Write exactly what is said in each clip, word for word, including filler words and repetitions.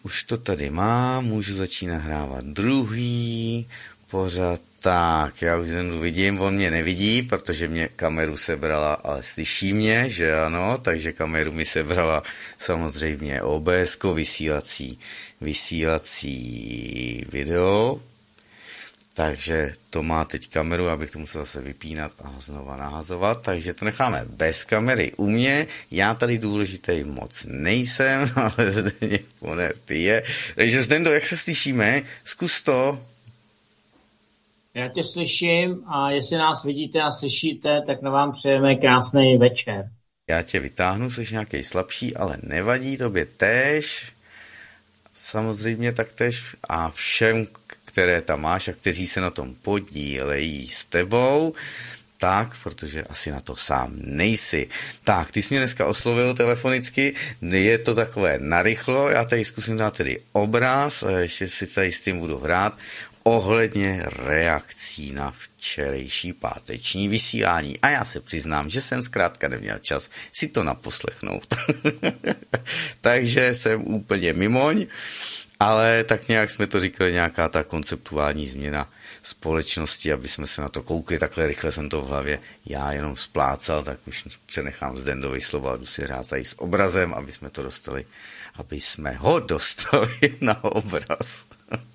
už to tady mám, můžu začít nahrávat druhý pořad. Tak, já už jen vidím, on mě nevidí, protože mě kameru sebrala, ale slyší mě, že ano, takže kameru mi sebrala samozřejmě O B S ko, vysílací, vysílací video. Takže to má teď kameru, abych to musel zase vypínat a znova nahazovat, takže to necháme bez kamery u mě. Já tady důležitý moc nejsem, ale Zdeněk Ponerty je. Takže Zdendo, jak se slyšíme? Zkus to. Já tě slyším a jestli nás vidíte a slyšíte, tak na vám přejeme krásný večer. Já tě vytáhnu, jsi nějaký slabší, ale nevadí, tobě též. Samozřejmě tak též a všem, které tam máš a kteří se na tom podílejí s tebou, tak, protože asi na to sám nejsi. Tak, ty jsi mě dneska oslovil telefonicky, je to takové narychlo, já tady zkusím dát tedy obraz, a ještě si tady s tím budu hrát, ohledně reakcí na včerejší páteční vysílání. A já se přiznám, že jsem zkrátka neměl čas si to naposlechnout. Takže jsem úplně mimoň, ale tak nějak jsme to říkali, nějaká ta konceptuální změna společnosti, aby jsme se na to koukli, takhle rychle jsem to v hlavě já jenom splácal, tak už přenechám Zdendovi slova a jdu si hrát tady s obrazem, aby jsme to dostali, aby jsme ho dostali na obraz.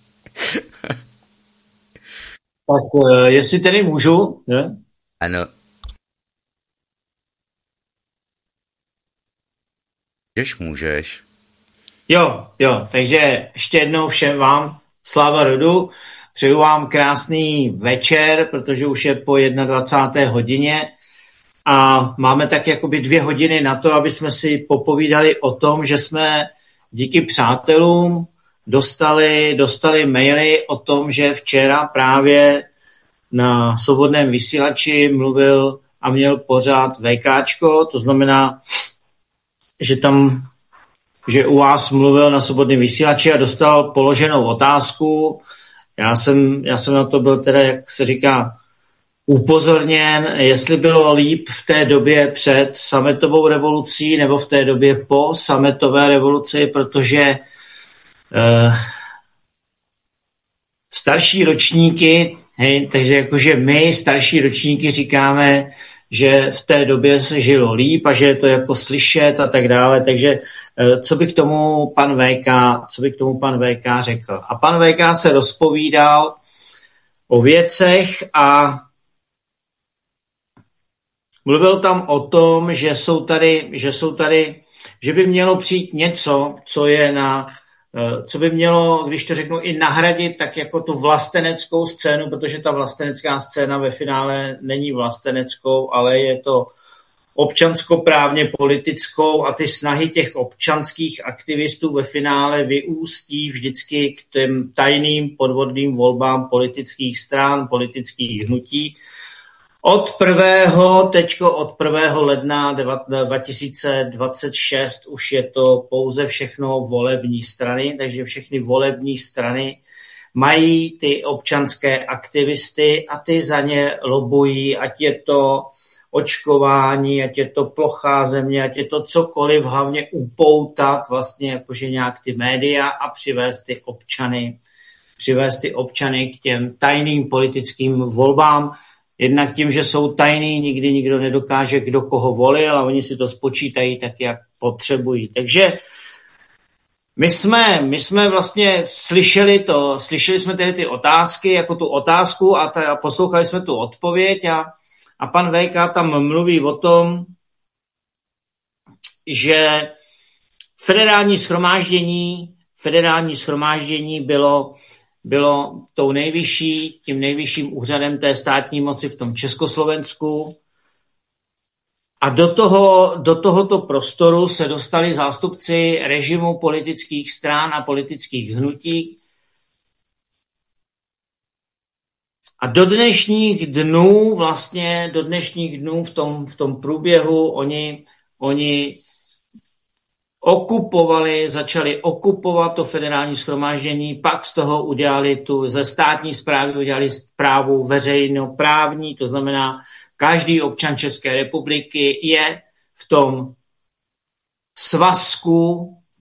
Tak jestli tedy můžu, ne? Ano. Můžeš, můžeš. Jo, jo, takže ještě jednou všem vám sláva rodu, přeju vám krásný večer, protože už je po dvacáté jedné hodině a máme tak jakoby dvě hodiny na to, aby jsme si popovídali o tom, že jsme díky přátelům dostali, dostali maily o tom, že včera právě na Svobodném vysílači mluvil a měl pořád VKčko, to znamená, že tam že u vás mluvil na Svobodném vysílači a dostal položenou otázku. Já jsem, já jsem na to byl teda, jak se říká, upozorněn, jestli bylo líp v té době před sametovou revolucí nebo v té době po sametové revoluci, protože eh, starší ročníky, hej, takže jakože my starší ročníky říkáme, že v té době se žilo líp a že je to jako slyšet a tak dále, takže co by k tomu pan V K, co by k tomu pan V K řekl. A pan V K se rozpovídal o věcech a mluvil tam o tom, že jsou tady, že jsou tady, že by mělo přijít něco, co je na, co by mělo, když to řeknu, i nahradit tak jako tu vlasteneckou scénu, protože ta vlastenecká scéna ve finále není vlasteneckou, ale je to občanskoprávně politickou a ty snahy těch občanských aktivistů ve finále vyústí vždycky k těm tajným podvodným volbám politických stran, politických hnutí. Od prvého, teďko od prvého ledna dva tisíce dvacet šest už je to pouze všechno volební strany, takže všechny volební strany mají ty občanské aktivisty a ty za ně lobují, ať je to očkování, ať je to plochá země, ať je to cokoliv, hlavně upoutat vlastně jakože nějak ty média a přivést ty občany, přivést ty občany k těm tajným politickým volbám. Jednak tím, že jsou tajný, nikdy nikdo nedokáže, kdo koho volil a oni si to spočítají tak, jak potřebují. Takže my jsme, my jsme vlastně slyšeli to, slyšeli jsme tedy ty otázky, jako tu otázku a, ta, a poslouchali jsme tu odpověď a A pan V K tam mluví o tom, že federální shromáždění, federální shromáždění bylo, bylo tou nejvyšší, tím nejvyšším úřadem té státní moci v tom Československu. A do, toho, do tohoto prostoru se dostali zástupci režimu politických stran a politických hnutí. A do dnešních dnů, vlastně do dnešních dnů v tom, v tom průběhu oni, oni okupovali, začali okupovat to federální shromáždění, pak z toho udělali tu, ze státní správy udělali správu veřejnoprávní, to znamená, každý občan České republiky je v tom svazku,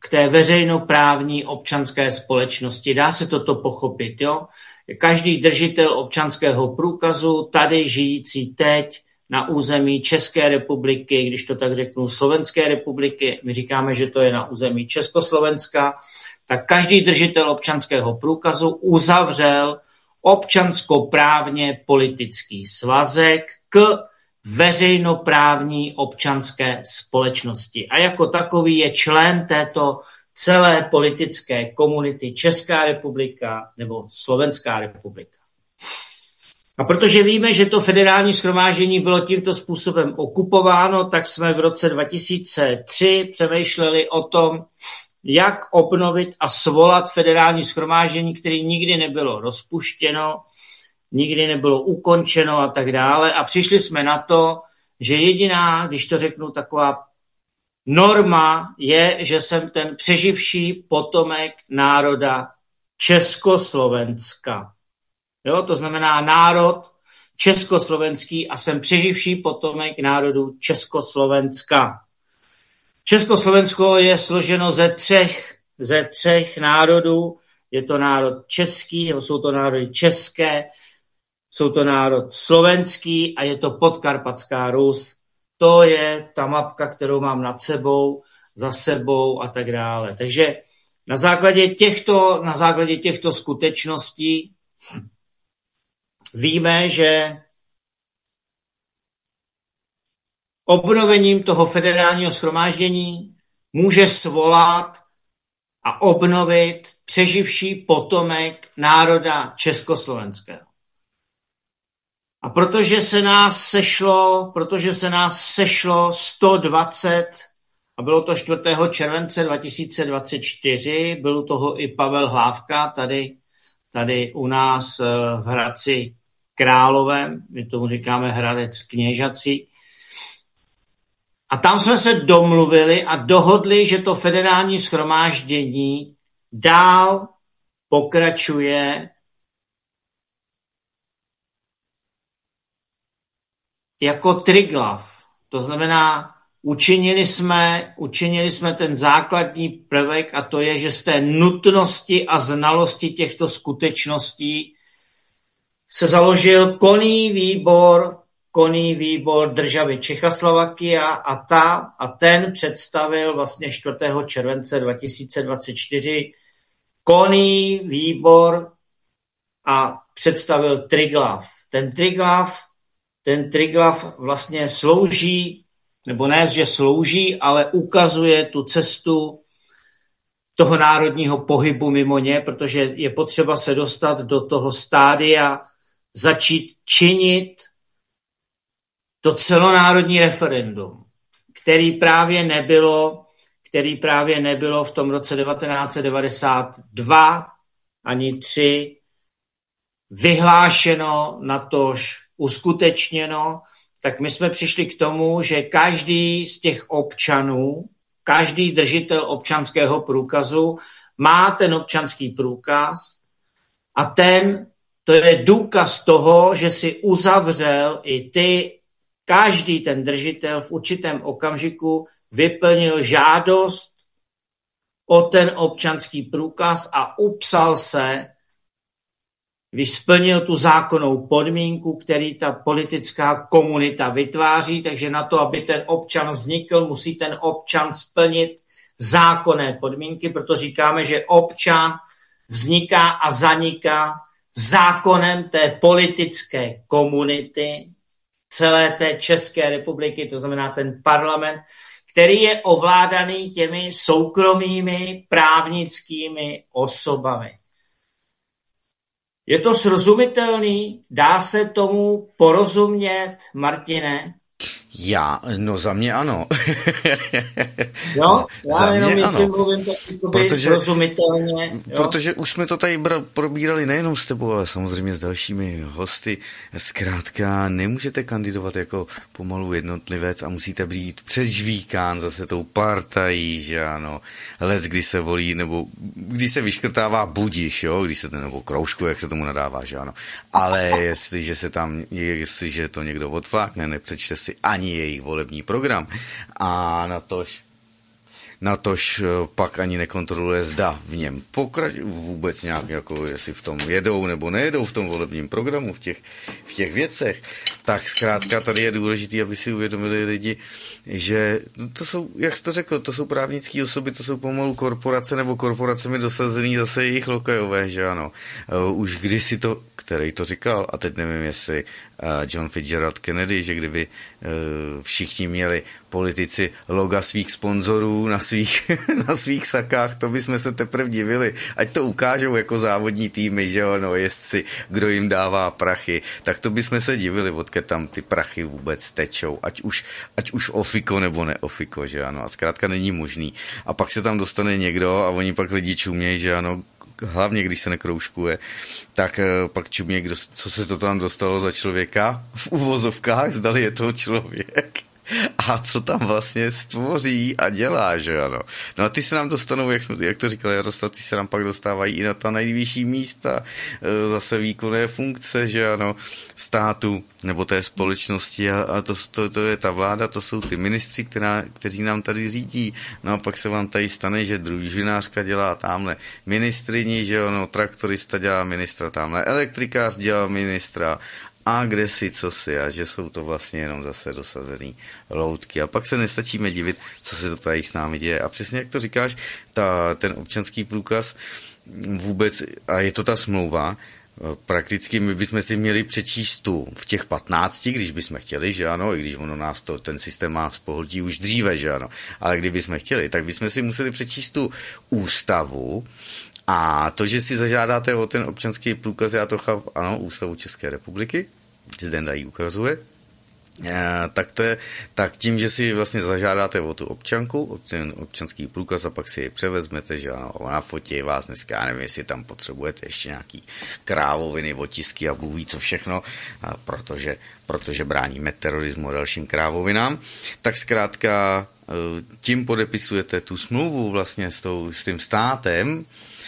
k té veřejnoprávní občanské společnosti. Dá se toto pochopit, jo? Každý držitel občanského průkazu, tady žijící teď na území České republiky, když to tak řeknu, Slovenské republiky, my říkáme, že to je na území Československa, tak každý držitel občanského průkazu uzavřel občanskoprávně politický svazek k veřejnoprávní občanské společnosti. A jako takový je člen této celé politické komunity Česká republika nebo Slovenská republika. A protože víme, že to federální shromáždění bylo tímto způsobem okupováno, tak jsme v roce dva tisíce tři přemýšleli o tom, jak obnovit a svolat federální shromáždění, které nikdy nebylo rozpuštěno, nikdy nebylo ukončeno a tak dále. A přišli jsme na to, že jediná, když to řeknu, taková norma je, že jsem ten přeživší potomek národa Československa. Jo, to znamená národ československý a jsem přeživší potomek národu Československa. Československo je složeno ze třech, ze třech národů. Je to národ český, nebo jsou to národy české, jsou to národ slovenský a je to Podkarpatská Rus. To je ta mapka, kterou mám nad sebou, za sebou a tak dále. Takže na základě těchto, na základě těchto skutečností víme, že obnovením toho federálního shromáždění může svolat a obnovit přeživší potomek národa československého. A protože se nás sešlo, protože se nás sešlo sto dvacet, a bylo to čtvrtého července dva tisíce dvacet čtyři, byl u toho i Pavel Hlávka, tady, tady u nás v Hradci Královém, my tomu říkáme Hradec Kněžací. A tam jsme se domluvili a dohodli, že to federální shromáždění dál pokračuje jako Triglav. To znamená, učinili jsme, učinili jsme ten základní prvek a to je, že z té nutnosti a znalosti těchto skutečností se založil konný výbor, konný výbor državy Čechoslovakia a, ta, a ten představil vlastně čtvrtého července dva tisíce dvacet čtyři konný výbor a představil Triglav. Ten Triglav, ten Triglav vlastně slouží, nebo ne, že slouží, ale ukazuje tu cestu toho národního pohybu mimo ně, protože je potřeba se dostat do toho stádia, začít činit to celonárodní referendum, který právě nebylo, který právě nebylo v tom roce devatenáct set devadesát dva ani tři vyhlášeno, natož uskutečněno, tak my jsme přišli k tomu, že každý z těch občanů, každý držitel občanského průkazu má ten občanský průkaz a ten, to je důkaz toho, že si uzavřel i ty, každý ten držitel v určitém okamžiku vyplnil žádost o ten občanský průkaz a upsal se, když splnil tu zákonnou podmínku, který ta politická komunita vytváří, takže na to, aby ten občan vznikl, musí ten občan splnit zákonné podmínky, proto říkáme, že občan vzniká a zaniká zákonem té politické komunity, celé té České republiky, to znamená ten parlament, který je ovládaný těmi soukromými právnickými osobami. Je to srozumitelný? Dá se tomu porozumět, Martine? Já, no za mě ano. Jo, já za jenom mě jestli ano. mluvím tak protože, srozumitelně. Jo? Protože už jsme to tady bra, probírali nejenom s tebou, ale samozřejmě s dalšími hosty. Zkrátka nemůžete kandidovat jako pomalu jednotlivec a musíte být přes žvíkán zase tou partají, že ano. Lec, kdy se volí, nebo když se vyškrtává budiš, jo, když se ten, nebo kroužku, jak se tomu nadává, že ano. Ale jestliže se tam, jestliže to někdo odflákne, nepřečte si ani jejich volební program a natož natož pak ani nekontroluje, zda v něm pokračují vůbec nějak, jako jestli v tom jedou nebo nejedou v tom volebním programu, v těch, v těch věcech. Tak zkrátka tady je důležité, aby si uvědomili lidi, že to jsou, jak jsi to řekl, to jsou právnické osoby, to jsou pomalu korporace nebo korporacemi dosazený zase jejich lokajové, že ano. Už kdysi to, který to říkal, a teď nevím, jestli John Fitzgerald Kennedy, že kdyby všichni měli politici loga svých sponzorů na svých, na svých sakách, to bychom se teprve divili. Ať to ukážou jako závodní týmy, že ano, jestli kdo jim dává prachy, tak to bychom se divili, odkud tam ty prachy vůbec tečou, ať už, ať už ofiko nebo neofiko, že ano, a zkrátka není možný. A pak se tam dostane někdo a oni pak lidi čumějí, že ano, hlavně když se nekroužkuje, tak pak čumě, kdo, co se to tam dostalo za člověka v uvozovkách, zdali je to člověk a co tam vlastně stvoří a dělá, že ano. No a ty se nám dostanou, jak, jsme, jak to říkal Jaroslav, ty se nám pak dostávají i na ta nejvyšší místa, zase výkonné funkce, že ano, státu nebo té společnosti a, a to, to, to je ta vláda, to jsou ty ministři, která, kteří nám tady řídí. No a pak se vám tady stane, že družinářka dělá tamhle ministrini, že ano, traktorista dělá ministra, tamhle elektrikář dělá ministra, a kde si, co si, a že jsou to vlastně jenom zase dosazený loutky. A pak se nestačíme divit, co se to tady s námi děje. A přesně jak to říkáš, ta, ten občanský průkaz vůbec, a je to ta smlouva, prakticky my bychom si měli přečíst tu v těch patnácti, když bychom chtěli, že ano, i když ono nás to, ten systém má spohltí už dříve, že ano, ale kdybychom chtěli, tak bychom si museli přečíst tu ústavu. A to, že si zažádáte o ten občanský průkaz, já to chápu, ano, Ústavu České republiky, Zdenda ji ukazuje, tak to je, tak tím, že si vlastně zažádáte o tu občanku, ten občanský průkaz a pak si ji převezmete, že ano, na fotě vás dneska, já nevím, jestli tam potřebujete ještě nějaký krávoviny, otisky a Bůh ví co všechno, protože, protože bráníme terorismu a dalším krávovinám, tak zkrátka tím podepisujete tu smlouvu vlastně s, tou, s tím státem,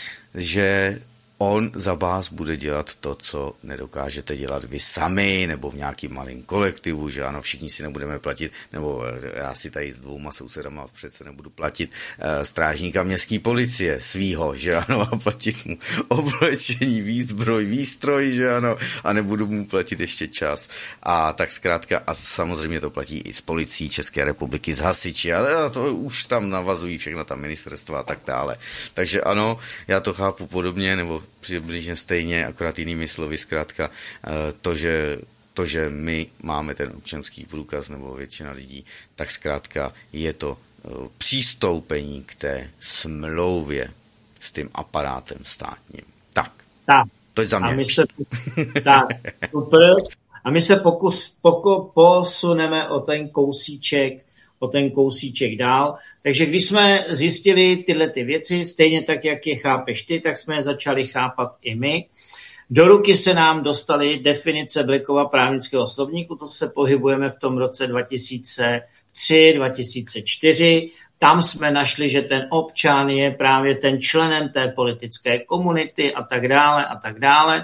že on za vás bude dělat to, co nedokážete dělat vy sami, nebo v nějakým malým kolektivu, že ano, všichni si nebudeme platit, nebo já si tady s dvouma sousedama přece nebudu platit uh, strážníka městské policie svýho, že ano, a platit mu oblečení, výzbroj, výstroj, že ano, a nebudu mu platit ještě čas. A tak zkrátka, a samozřejmě to platí i s policií České republiky, s hasiči, ale to už tam navazují všechno tam ministerstva a tak dále. Takže ano, já to chápu podobně, nebo přibližně stejně, akorát jinými slovy, zkrátka to, že, to, že my máme ten občanský průkaz, nebo většina lidí, tak zkrátka je to přístoupení k té smlouvě s tím aparátem státním. Tak, tak. to je za mě. A my se, tak, super. A my se pokus, poko, posuneme o ten kousíček o ten kousíček dál. Takže když jsme zjistili tyhle ty věci, stejně tak, jak je chápeš ty, tak jsme je začali chápat i my. Do ruky se nám dostaly definice Blackova právnického slovníku, to se pohybujeme v tom roce dva tisíce tři, dva tisíce čtyři. Tam jsme našli, že ten občan je právě ten členem té politické komunity a tak dále a tak dále.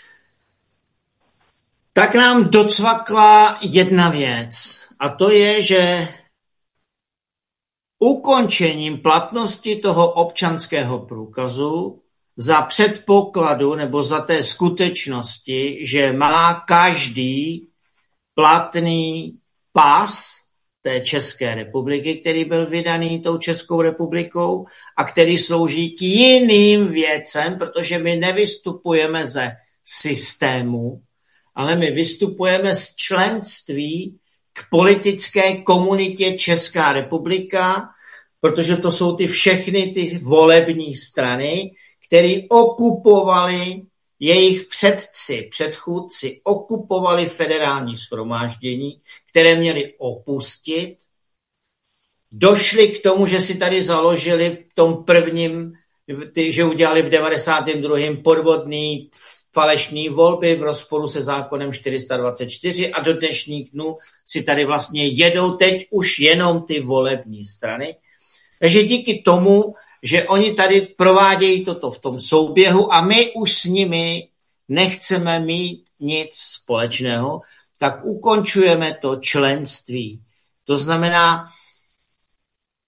Tak nám docvakla jedna věc a to je, že ukončením platnosti toho občanského průkazu za předpokladu nebo za té skutečnosti, že má každý platný pas té České republiky, který byl vydaný tou Českou republikou a který slouží k jiným věcem, protože my nevystupujeme ze systému, ale my vystupujeme z členství k politické komunitě Česká republika, protože to jsou ty všechny ty volební strany, které okupovali jejich předci, předchůdci, okupovali federální shromáždění, které měli opustit. Došli k tomu, že si tady založili v tom prvním, že udělali v devadesátém druhém podvodný falešný volby v rozporu se zákonem čtyři sta dvacet čtyři a do dnešních dnů si tady vlastně jedou teď už jenom ty volební strany. Takže díky tomu, že oni tady provádějí toto v tom souběhu a my už s nimi nechceme mít nic společného, tak ukončujeme to členství. To znamená,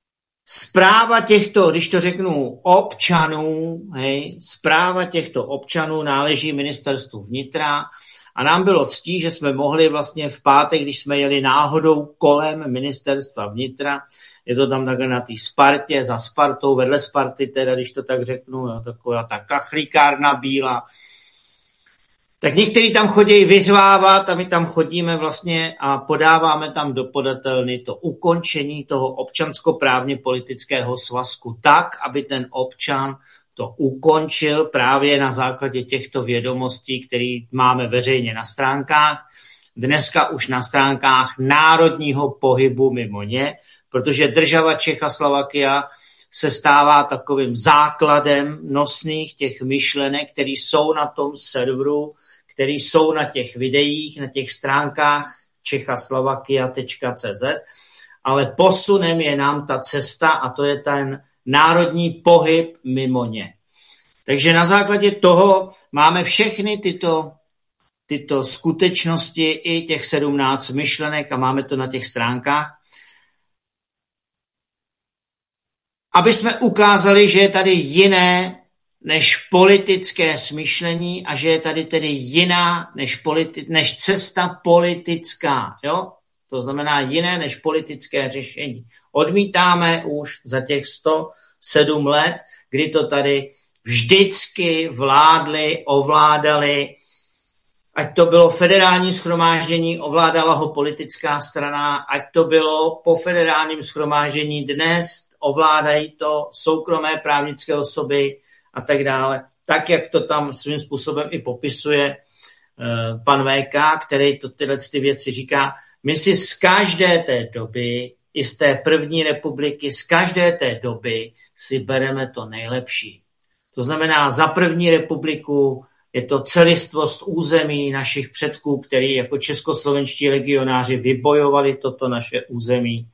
správa těchto, když to řeknu, občanů, hej, správa těchto občanů náleží ministerstvu vnitra a nám bylo ctí, že jsme mohli vlastně v pátek, když jsme jeli náhodou kolem ministerstva vnitra, je to tam takhle na té Spartě, za Spartou, vedle Sparty, teda, když to tak řeknu, jo, taková ta kachlíkárna bílá, tak někteří tam chodí vyřvávat a my tam chodíme vlastně a podáváme tam do podatelny to ukončení toho občanskoprávně politického svazku tak, aby ten občan to ukončil právě na základě těchto vědomostí, které máme veřejně na stránkách. Dneska už na stránkách Národního pohybu mimo ně, protože država Čechoslovakia se stává takovým základem nosných těch myšlenek, které jsou na tom serveru, které jsou na těch videích, na těch stránkách čechoslovakia tečka cé zet, ale posunem je nám ta cesta a to je ten národní pohyb mimo ně. Takže na základě toho máme všechny tyto, tyto skutečnosti i těch sedmnáct myšlenek a máme to na těch stránkách, aby jsme ukázali, že je tady jiné než politické smýšlení a že je tady tedy jiná než, politi- než cesta politická. Jo? To znamená jiné než politické řešení. Odmítáme už za těch sto sedm let, kdy to tady vždycky vládli, ovládali, ať to bylo federální shromáždění, ovládala ho politická strana, ať to bylo po federálním shromáždění dnes, ovládají to soukromé právnické osoby a tak dále. Tak, jak to tam svým způsobem i popisuje uh, pan vé ká, který to tyhle ty věci říká. My si z každé té doby, i z té první republiky, z každé té doby si bereme to nejlepší. To znamená, za první republiku je to celistvost území našich předků, který jako českoslovenští legionáři vybojovali toto naše území.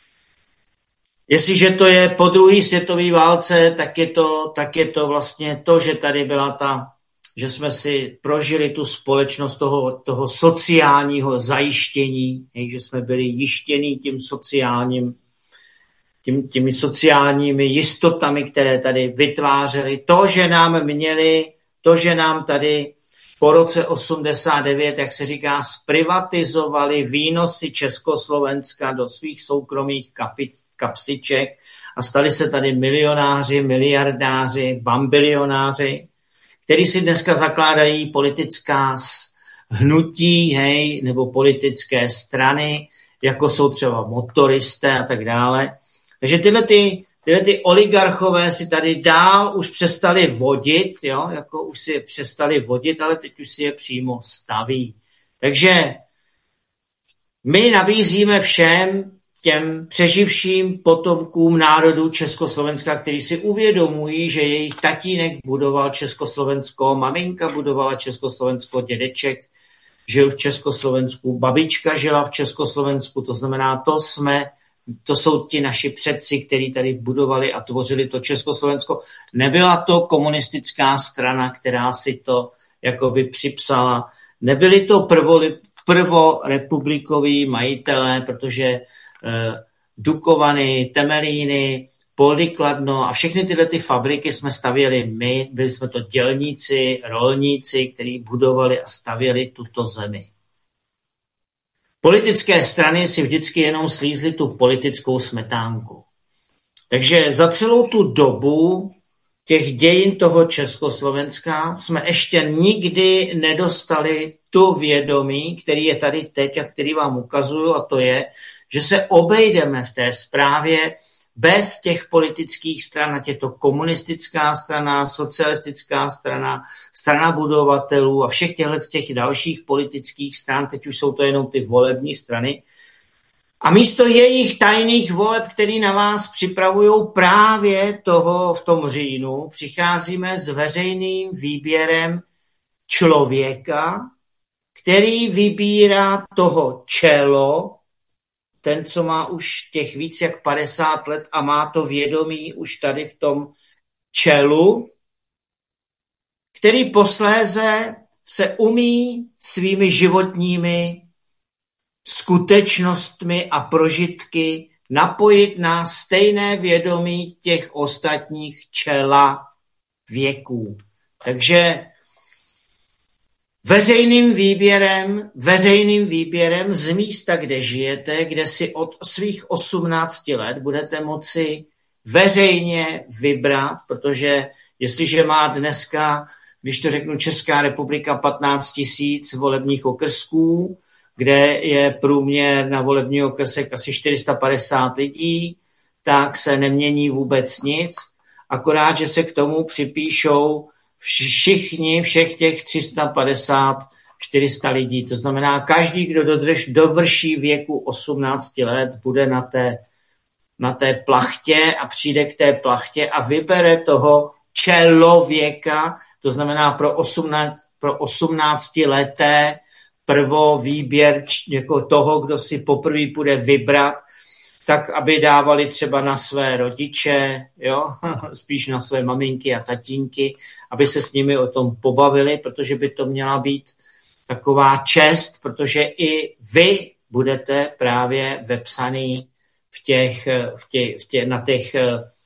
Jestliže to je po druhé světové válce, tak je to, tak je to vlastně to, že tady byla ta, že jsme si prožili tu společnost toho, toho sociálního zajištění, že jsme byli jištěni tím sociálním, tím, těmi sociálními jistotami, které tady vytvářely. To, že nám měli, to, že nám tady po roce osmdesát devět, jak se říká, zprivatizovali výnosy Československa do svých soukromých kapsiček a stali se tady milionáři, miliardáři, bambilionáři, kteří si dneska zakládají politická hnutí, hej, nebo politické strany, jako jsou třeba motoristé a tak dále. Takže tyhle ty Tyhle ty oligarchové si tady dál už přestali vodit, jo, jako už si je přestali vodit, ale teď už si je přímo staví. Takže my nabízíme všem těm přeživším potomkům národů Československa, kteří si uvědomují, že jejich tatínek budoval Československo, maminka budovala Československo, dědeček žil v Československu, babička žila v Československu, to znamená, to jsme To jsou ti naši předci, kteří tady budovali a tvořili to Československo. Nebyla to komunistická strana, která si to jakoby připsala. Nebyli to prvo, prvorepublikoví majitelé, protože eh, Dukovany, Temelíny, Poldy Kladno a všechny tyhle ty fabriky jsme stavěli my. Byli jsme to dělníci, rolníci, kteří budovali a stavěli tuto zemi. Politické strany si vždycky jenom slízly tu politickou smetánku. Takže za celou tu dobu těch dějin toho Československa jsme ještě nikdy nedostali tu vědomí, který je tady teď a který vám ukazuju, a to je, že se obejdeme v té zprávě bez těch politických stran, ať je to komunistická strana, socialistická strana, strana budovatelů a všech těchto těch dalších politických stran, teď už jsou to jenom ty volební strany. A místo jejich tajných voleb, který na vás připravují právě toho v tom říjnu, přicházíme s veřejným výběrem člověka, který vybírá toho čelo, ten, co má už těch víc jak padesát let a má to vědomí už tady v tom čelu, který posléze se umí svými životními skutečnostmi a prožitky napojit na stejné vědomí těch ostatních čela věků. Takže veřejným výběrem, veřejným výběrem z místa, kde žijete, kde si od svých osmnácti let budete moci veřejně vybrat, protože jestliže má dneska, když to řeknu, Česká republika patnáct tisíc volebních okrsků, kde je průměr na volební okrsek asi čtyři sta padesát lidí, tak se nemění vůbec nic, akorát, že se k tomu připíšou všichni, všech těch tři sta padesát, čtyři sta lidí. To znamená, každý, kdo dodrž, dovrší věku osmnácti let, bude na té, na té plachtě a přijde k té plachtě a vybere toho člověka, to znamená pro, osmnáct, pro osmnáctileté prvo výběr jako toho, kdo si poprvé bude vybrat, tak aby dávali třeba na své rodiče, jo? Spíš na své maminky a tatínky, aby se s nimi o tom pobavili, protože by to měla být taková čest, protože i vy budete právě vepsaný v těch, v těch, v těch, na těch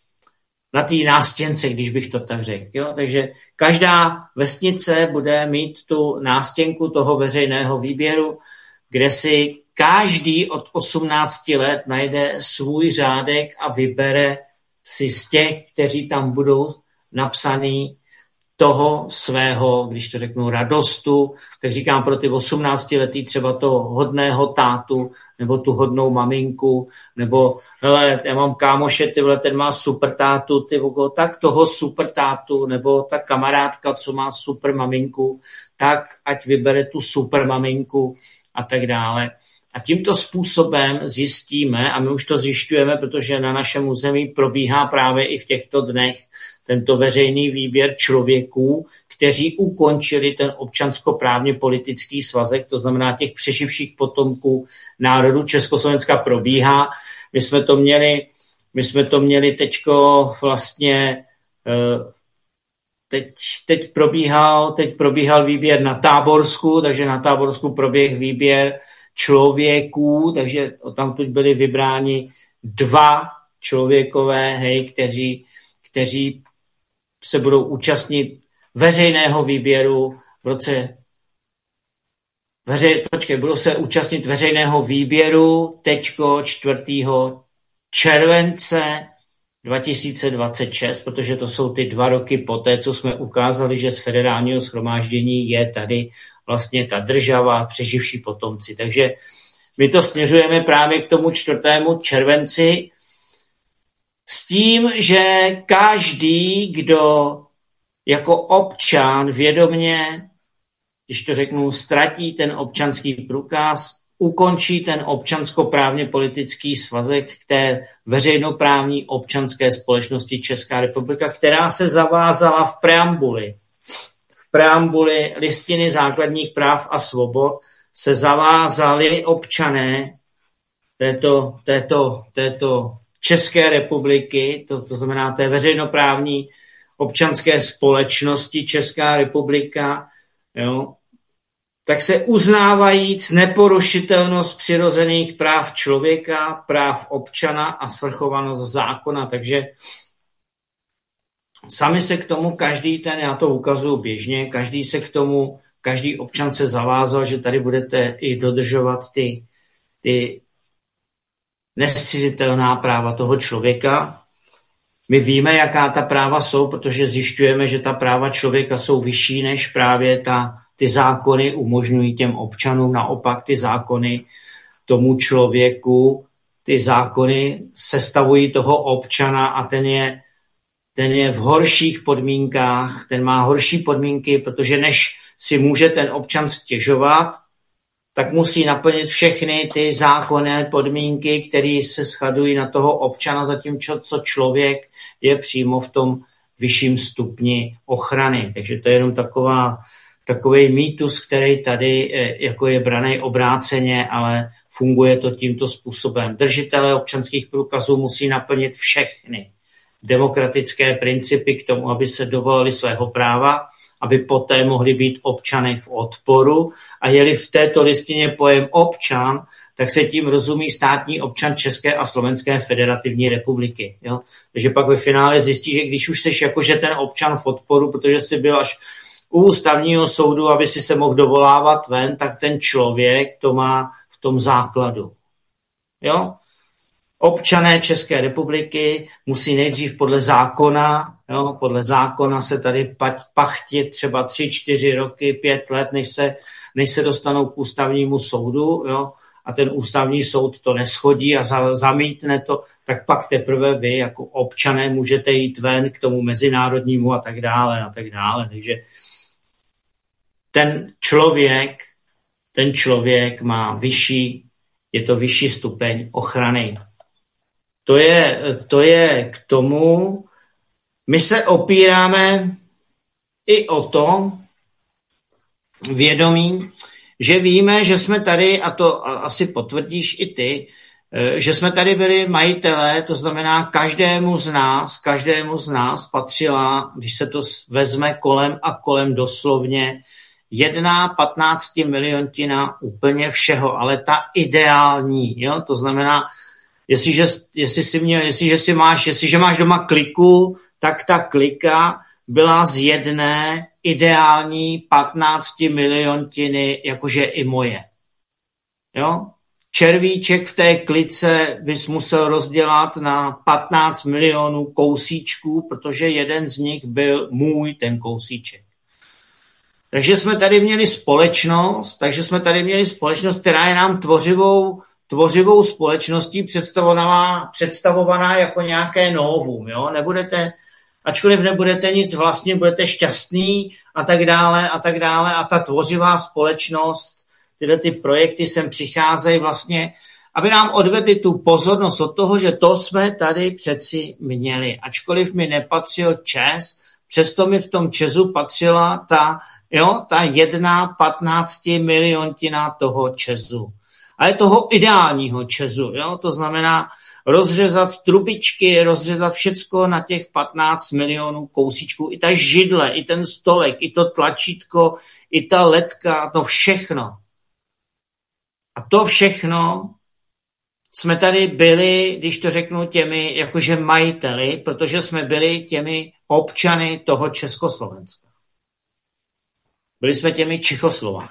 na té nástěnce, když bych to tak řekl. Jo? Takže každá vesnice bude mít tu nástěnku toho veřejného výběru, kde si každý od osmnácti let najde svůj řádek a vybere si z těch, kteří tam budou napsaný, toho svého, když to řeknu, radostu, tak říkám pro ty osmnáctiletý třeba toho hodného tátu, nebo tu hodnou maminku, nebo hele, já mám kámoše, ty vole, ten má super tátu, ty vole, tak toho super tátu, nebo ta kamarádka, co má super maminku, tak ať vybere tu super maminku a tak dále. A tímto způsobem zjistíme, a my už to zjišťujeme, protože na našem území probíhá právě i v těchto dnech tento veřejný výběr člověků, kteří ukončili ten občanskoprávně politický svazek, to znamená těch přeživších potomků národu Československa probíhá. My jsme to měli, my jsme to měli teďko vlastně, teď, teď, probíhal, teď probíhal výběr na Táborsku, takže na Táborsku proběh výběr člověků, takže tamtud byli vybráni dva člověkové, hej, kteří, kteří se budou účastnit veřejného výběru v roce veřej, počkej, budou se účastnit veřejného výběru teďko čtvrtého července dva tisíce dvacet šest, protože to jsou ty dva roky poté, co jsme ukázali, že z federálního shromáždění je tady vlastně ta država, přeživší potomci. Takže my to směřujeme právě k tomu čtvrtému červenci s tím, že každý, kdo jako občan vědomě, když to řeknu, ztratí ten občanský průkaz, ukončí ten občanskoprávně politický svazek k té veřejnoprávní občanské společnosti Česká republika, která se zavázala v preambuli. V preambuli Listiny základních práv a svobod se zavázali občané této, této, této České republiky, to, to znamená té veřejnoprávní občanské společnosti Česká republika, jo, tak se uznávajíc neporušitelnost přirozených práv člověka, práv občana a svrchovanost zákona. Takže sami se k tomu každý ten, já to ukazuju běžně, každý se k tomu, každý občan se zavázal, že tady budete i dodržovat ty, ty nezcizitelná práva toho člověka. My víme, jaká ta práva jsou, protože zjišťujeme, že ta práva člověka jsou vyšší než právě ta, ty zákony umožňují těm občanům. Naopak ty zákony tomu člověku, ty zákony sestavují toho občana a ten je, ten je v horších podmínkách, ten má horší podmínky, protože než si může ten občan stěžovat, tak musí naplnit všechny ty zákonné podmínky, které se shadují na toho občana, zatímco co člověk je přímo v tom vyšším stupni ochrany. Takže to je jenom taková, takový mýtus, který tady jako je braný obráceně, ale funguje to tímto způsobem. Držitelé občanských průkazů musí naplnit všechny demokratické principy k tomu, aby se dovolili svého práva, aby poté mohli být občany v odporu a jeli v této listině pojem občan, tak se tím rozumí státní občan České a Slovenské federativní republiky. Jo? Takže pak ve finále zjistí, že když už seš jakože ten občan v odporu, protože jsi byl až u ústavního soudu, aby si se mohl dovolávat ven, tak ten člověk to má v tom základu. Jo? Občané České republiky musí nejdřív podle zákona, jo, podle zákona se tady pachtit třeba tři, čtyři roky, pět let, než se, než se dostanou k ústavnímu soudu, jo, a ten ústavní soud to neschodí a za, zamítne to, tak pak teprve vy jako občané můžete jít ven k tomu mezinárodnímu a tak dále a tak dále. Takže ten člověk, ten člověk má vyšší, je to vyšší stupeň ochrany. To je, to je k tomu, my se opíráme i o to vědomí, že víme, že jsme tady, a to asi potvrdíš i ty, že jsme tady byli majitelé, to znamená každému z nás, každému z nás patřila, když se to vezme kolem a kolem doslovně, jedna patnácti miliontina úplně všeho, ale ta ideální, jo, to znamená, Jestliže, jestli si měl, jestliže si máš, jestliže máš doma kliku, tak ta klika byla z jedné ideální patnácti miliontiny, jakože i moje. Jo? Červíček v té klice bys musel rozdělat na patnáct milionů kousíčků, protože jeden z nich byl můj, ten kousíček. Takže jsme tady měli společnost, takže jsme tady měli společnost, která je nám tvořivou tvořivou společností představovaná, představovaná jako nějaké novum. Jo? Nebudete, ačkoliv nebudete nic vlastně, budete šťastný a tak dále a tak dále a ta tvořivá společnost, tyhle ty projekty sem přicházejí vlastně, aby nám odvedli tu pozornost od toho, že to jsme tady přeci měli. Ačkoliv mi nepatřil ČEZ, přesto mi v tom ČEZu patřila ta, jo, ta jedna patnácti miliontina toho ČEZu. Ale toho ideálního ČEZu, jo? To znamená rozřezat trubičky, rozřezat všecko na těch patnáct milionů kousíčků, i ta židle, i ten stolek, i to tlačítko, i ta ledka, to všechno. A to všechno jsme tady byli, když to řeknu těmi jakože majiteli, protože jsme byli těmi občany toho Československa. Byli jsme těmi Čechoslováky.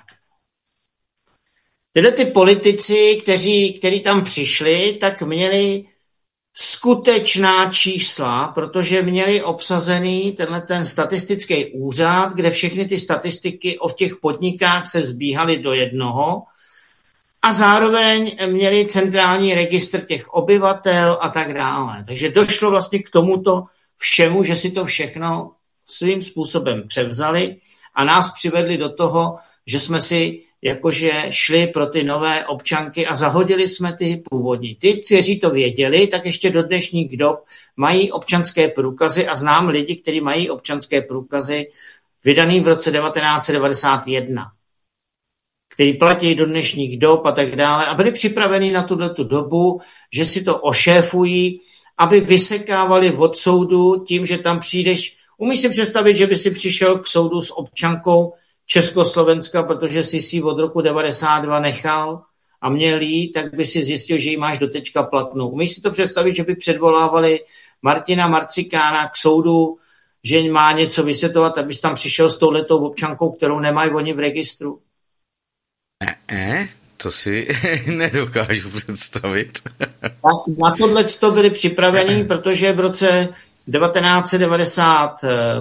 Tyhle ty politici, kteří, kteří tam přišli, tak měli skutečná čísla, protože měli obsazený tenhle ten statistický úřad, kde všechny ty statistiky o těch podnikách se zbíhaly do jednoho a zároveň měli centrální registr těch obyvatel a tak dále. Takže došlo vlastně k tomuto všemu, že si to všechno svým způsobem převzali a nás přivedli do toho, že jsme si jakože šli pro ty nové občanky a zahodili jsme ty původní. Ty, kteří to věděli, tak ještě do dnešních dob mají občanské průkazy a znám lidi, kteří mají občanské průkazy vydaný v roce devatenáct set devadesát jedna, který platí do dnešních dob a tak dále a byli připraveni na tuhletu dobu, že si to ošéfují, aby vysekávali od soudu tím, že tam přijdeš. Umíš si představit, že by si přišel k soudu s občankou Československa, protože jsi si od roku devadesát dva nechal a měl jí, tak by si zjistil, že ji máš doteďka platnou. Umíš si to představit, že by předvolávali Martina Marcikána k soudu, že má něco vysvětlovat, abys tam přišel s touhletou občankou, kterou nemají oni v registru? Ne, to si nedokážu představit. Tak na tohleto byli připraveni, protože v roce devatenáct set devadesát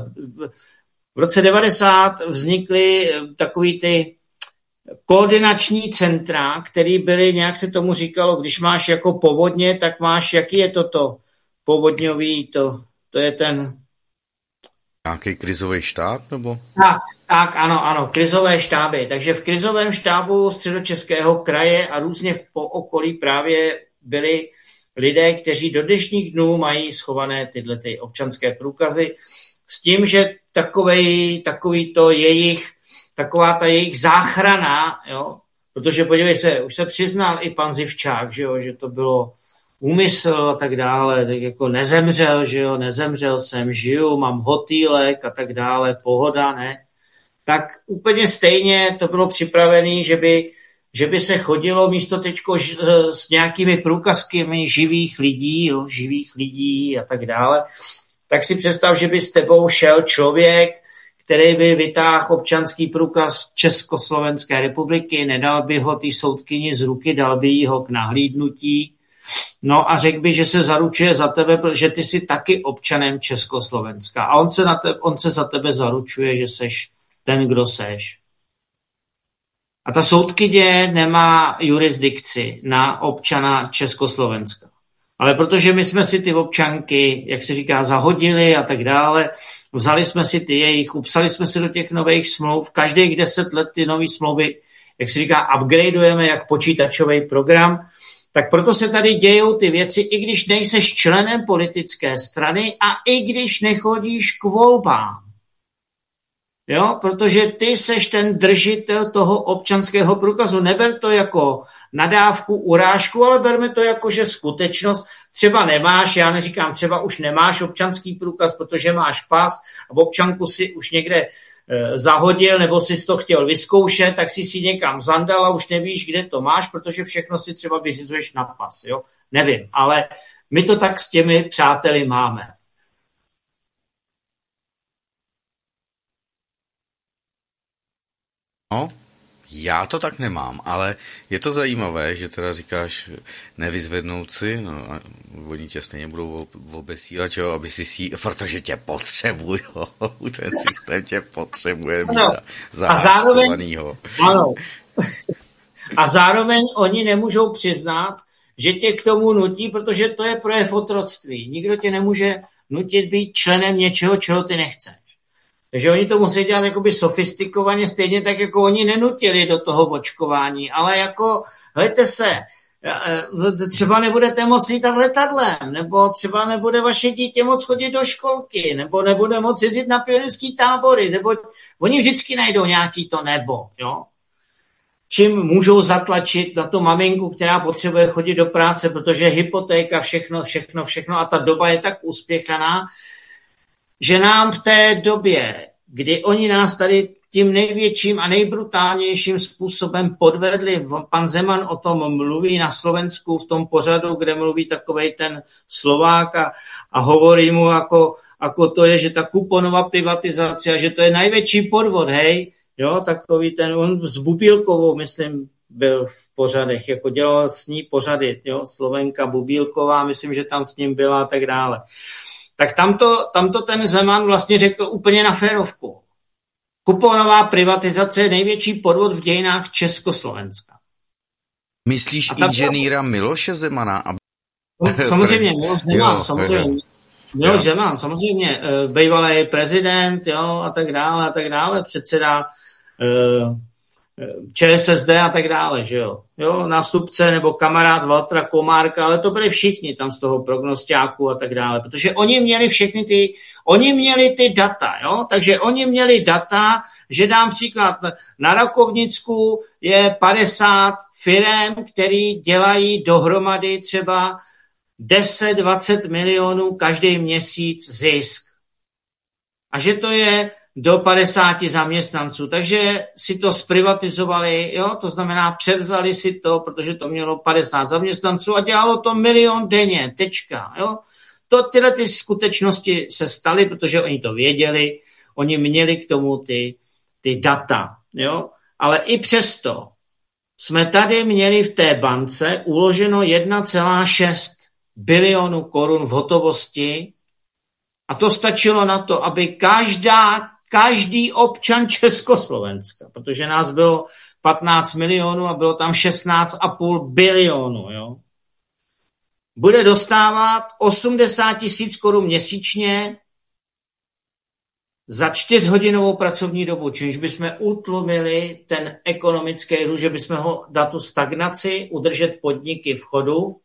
v roce devadesát vznikly takový ty koordinační centra, které byly, nějak se tomu říkalo, když máš jako povodně, tak máš, jaký je toto povodňový, to, to je ten... Nějaký krizový štáb, nebo? Tak, tak, ano, ano, krizové štáby. Takže v krizovém štábu Středočeského kraje a různě po okolí právě byli lidé, kteří do dnešních dnů mají schované tyhle ty občanské průkazy s tím, že takovej, takový to jejich, taková ta jejich záchrana, jo, protože podívej se, už se přiznal i pan Zivčák, že jo, že to bylo úmysl a tak dále, tak jako nezemřel, že jo, nezemřel jsem, žiju, mám hotýlek a tak dále, pohoda, ne, tak úplně stejně to bylo připravené, že by, že by se chodilo místo teďko s nějakými průkazkami živých lidí, jo, živých lidí a tak dále, tak si představ, že by s tebou šel člověk, který by vytáhl občanský průkaz Československé republiky, nedal by ho té soudkyni z ruky, dal by jí ho k nahlídnutí, no a řekl by, že se zaručuje za tebe, protože ty jsi taky občanem Československa a on se, na te, on se za tebe zaručuje, že seš ten, kdo seš. A ta soudkyně nemá jurisdikci na občana Československa. Ale protože my jsme si ty občanky, jak se říká, zahodili a tak dále, vzali jsme si ty jejich, upsali jsme si do těch nových smluv, každých deset let ty nové smlouvy, jak se říká, upgradeujeme jak počítačový program, tak proto se tady dějou ty věci, i když nejseš členem politické strany a i když nechodíš k volbám. Jo, protože ty seš ten držitel toho občanského průkazu. Neber to jako nadávku, urážku, ale berme to jako, že skutečnost třeba nemáš, já neříkám, třeba už nemáš občanský průkaz, protože máš pas a občanku si už někde e, zahodil nebo si to chtěl vyzkoušet, tak si si někam zandal a už nevíš, kde to máš, protože všechno si třeba vyřizuješ na pas. Jo? Nevím, ale my to tak s těmi přáteli máme. No, já to tak nemám, ale je to zajímavé, že teda říkáš nevyzvednout si, no a oni tě stejně budou obesílat, že jo, aby si si, protože tě potřebují, ten systém tě potřebuje mít no. zaháčkovanýho. Ano. A zároveň oni nemůžou přiznat, že tě k tomu nutí, protože to je projev otroctví. Nikdo tě nemůže nutit být členem něčeho, čeho ty nechceš. Takže oni to musí dělat jakoby sofistikovaně, stejně tak, jako oni nenutili do toho očkování, ale jako, hejte se, třeba nebudete moc lítat letadlem, nebo třeba nebude vaše dítě moc chodit do školky, nebo nebude moc jezdit na pionýrský tábory, nebo oni vždycky najdou nějaký to nebo, jo. Čím můžou zatlačit na tu maminku, která potřebuje chodit do práce, protože hypotéka, všechno, všechno, všechno a ta doba je tak uspěchaná, že nám v té době, kdy oni nás tady tím největším a nejbrutálnějším způsobem podvedli, pan Zeman o tom mluví na Slovensku v tom pořadu, kde mluví takovej ten Slovák a, a hovorí mu, jako, jako to je, že ta kuponová privatizace, že to je největší podvod, hej, jo, takový ten, on s Bubílkovou, myslím, byl v pořadech, jako dělal s ní pořady, jo, Slovenka Bubílková, myslím, že tam s ním byla a tak dále. Tak tamto, tamto ten Zeman vlastně řekl úplně na férovku. Kuponová privatizace je největší podvod v dějinách Československa. Myslíš inženýra Miloše Zemana? Aby... Samozřejmě, Miloš Zeman, jo, samozřejmě. Jo. Miloš Zeman, samozřejmě, bývalý prezident, jo, a tak dále, a tak dále, předseda uh, ČSSD a tak dále, že jo. jo. Nástupce nebo kamarád Valtra Komárka, ale to byli všichni tam z toho prognostiáku a tak dále, protože oni měli všechny ty, oni měli ty data, jo, takže oni měli data, že dám příklad, na Rakovnicku je padesát firem, který dělají dohromady třeba deset dvacet milionů každý měsíc zisk. A že to je do padesáti zaměstnanců, takže si to zprivatizovali, jo, to znamená převzali si to, protože to mělo padesát zaměstnanců a dělalo to milion denně, tečka, jo. To, tyhle ty skutečnosti se staly, protože oni to věděli, oni měli k tomu ty, ty data, jo, ale i přesto jsme tady měli v té bance uloženo jedna celá šest bilionu korun v hotovosti a to stačilo na to, aby každá Každý občan Československa, protože nás bylo patnáct milionů a bylo tam šestnáct a půl bilionu, jo, bude dostávat osmdesát tisíc korun měsíčně za čtyřhodinovou pracovní dobu, čímž bychom utlumili ten ekonomický růst, že bychom ho dát tu stagnaci, udržet podniky v chodu,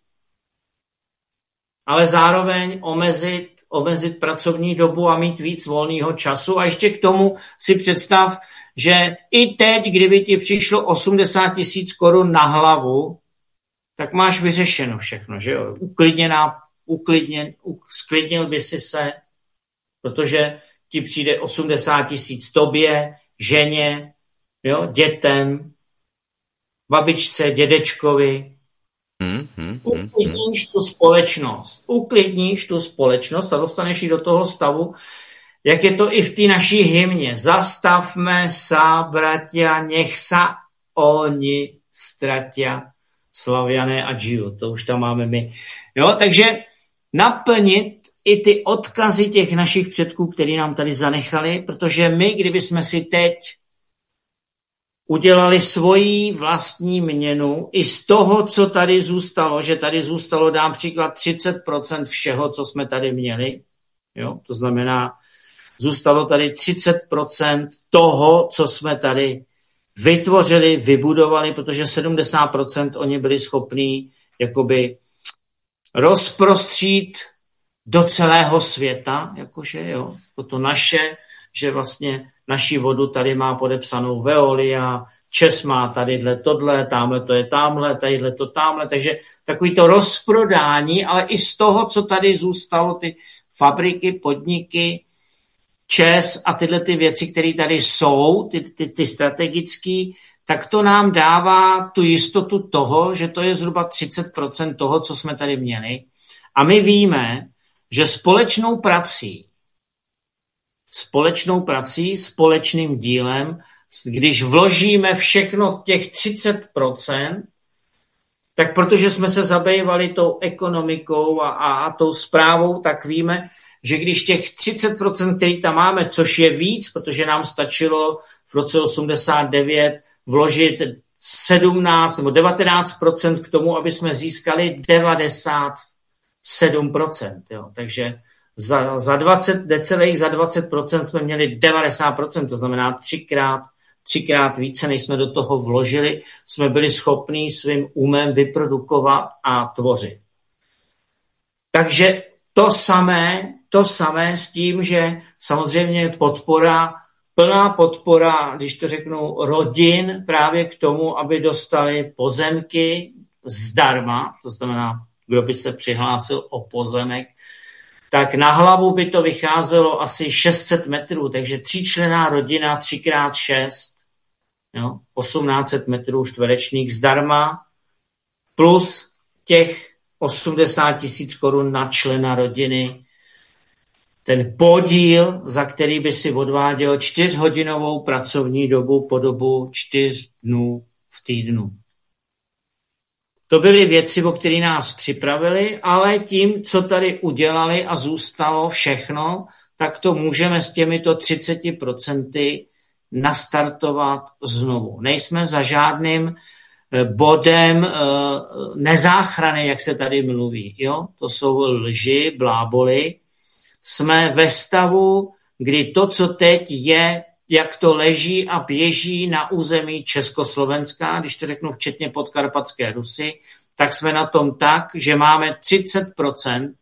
ale zároveň omezit omezit pracovní dobu a mít víc volného času. A ještě k tomu si představ, že i teď, kdyby ti přišlo osmdesát tisíc korun na hlavu, tak máš vyřešeno všechno, že jo? Uklidněná, uklidněn, sklidnil by si se, protože ti přijde osmdesát tisíc tobě, ženě, jo, dětem, babičce, dědečkovi. Hmm, hmm, Uklidníš tu společnost. Uklidníš tu společnost a dostaneš ji do toho stavu, jak je to i v té naší hymně. Zastavme sa, bratia, nech sa oni ztratia, Slaviané a žiju. To už tam máme my. Jo, takže naplnit i ty odkazy těch našich předků, který nám tady zanechali, protože my, kdyby jsme si teď udělali svoji vlastní měnu i z toho, co tady zůstalo, že tady zůstalo, dám příklad, třicet procent všeho, co jsme tady měli. Jo? To znamená, zůstalo tady třicet procent toho, co jsme tady vytvořili, vybudovali, protože sedmdesát procent oni byli schopní jakoby rozprostřít do celého světa, jakože jo, to naše, že vlastně naši vodu tady má podepsanou Veolia, Čes má tadyhle tohle, tamhle to je tamhle, tadyhle to tamhle, takže takový to rozprodání, ale i z toho, co tady zůstalo, ty fabriky, podniky, Čes a tyhle ty věci, které tady jsou, ty, ty, ty strategické, tak to nám dává tu jistotu toho, že to je zhruba třicet procent toho, co jsme tady měli. A my víme, že společnou prací, společnou prací, společným dílem, když vložíme všechno těch třicet procent, tak protože jsme se zabývali tou ekonomikou a, a, a tou správou, tak víme, že když těch třicet procent, který tam máme, což je víc, protože nám stačilo v roce osmdesát devět vložit sedmnáct nebo devatenáct procent k tomu, aby jsme získali devadesát sedm procent. Jo. Takže za, za dvacet, necelých za dvacet procent jsme měli devadesát procent, to znamená třikrát, třikrát více, než jsme do toho vložili, jsme byli schopní svým umem vyprodukovat a tvořit. Takže to samé, to samé s tím, že samozřejmě podpora, plná podpora, když to řeknu, rodin právě k tomu, aby dostali pozemky zdarma, to znamená, kdo by se přihlásil o pozemek, tak na hlavu by to vycházelo asi šest set metrů, takže tříčlenná rodina tři krát šest, jo, osmnáct set metrů čtverečních zdarma, plus těch osmdesát tisíc korun na člena rodiny, ten podíl, za který by si odváděl čtyřhodinovou pracovní dobu po dobu čtyř dnů v týdnu. To byly věci, o které nás připravili, ale tím, co tady udělali a zůstalo všechno, tak to můžeme s těmito třicet procent nastartovat znovu. Nejsme za žádným bodem nezáchrany, jak se tady mluví. Jo? To jsou lži, bláboli. Jsme ve stavu, kdy to, co teď je, jak to leží a běží na území Československa, když to řeknu včetně Podkarpatské Rusy, tak jsme na tom tak, že máme třicet procent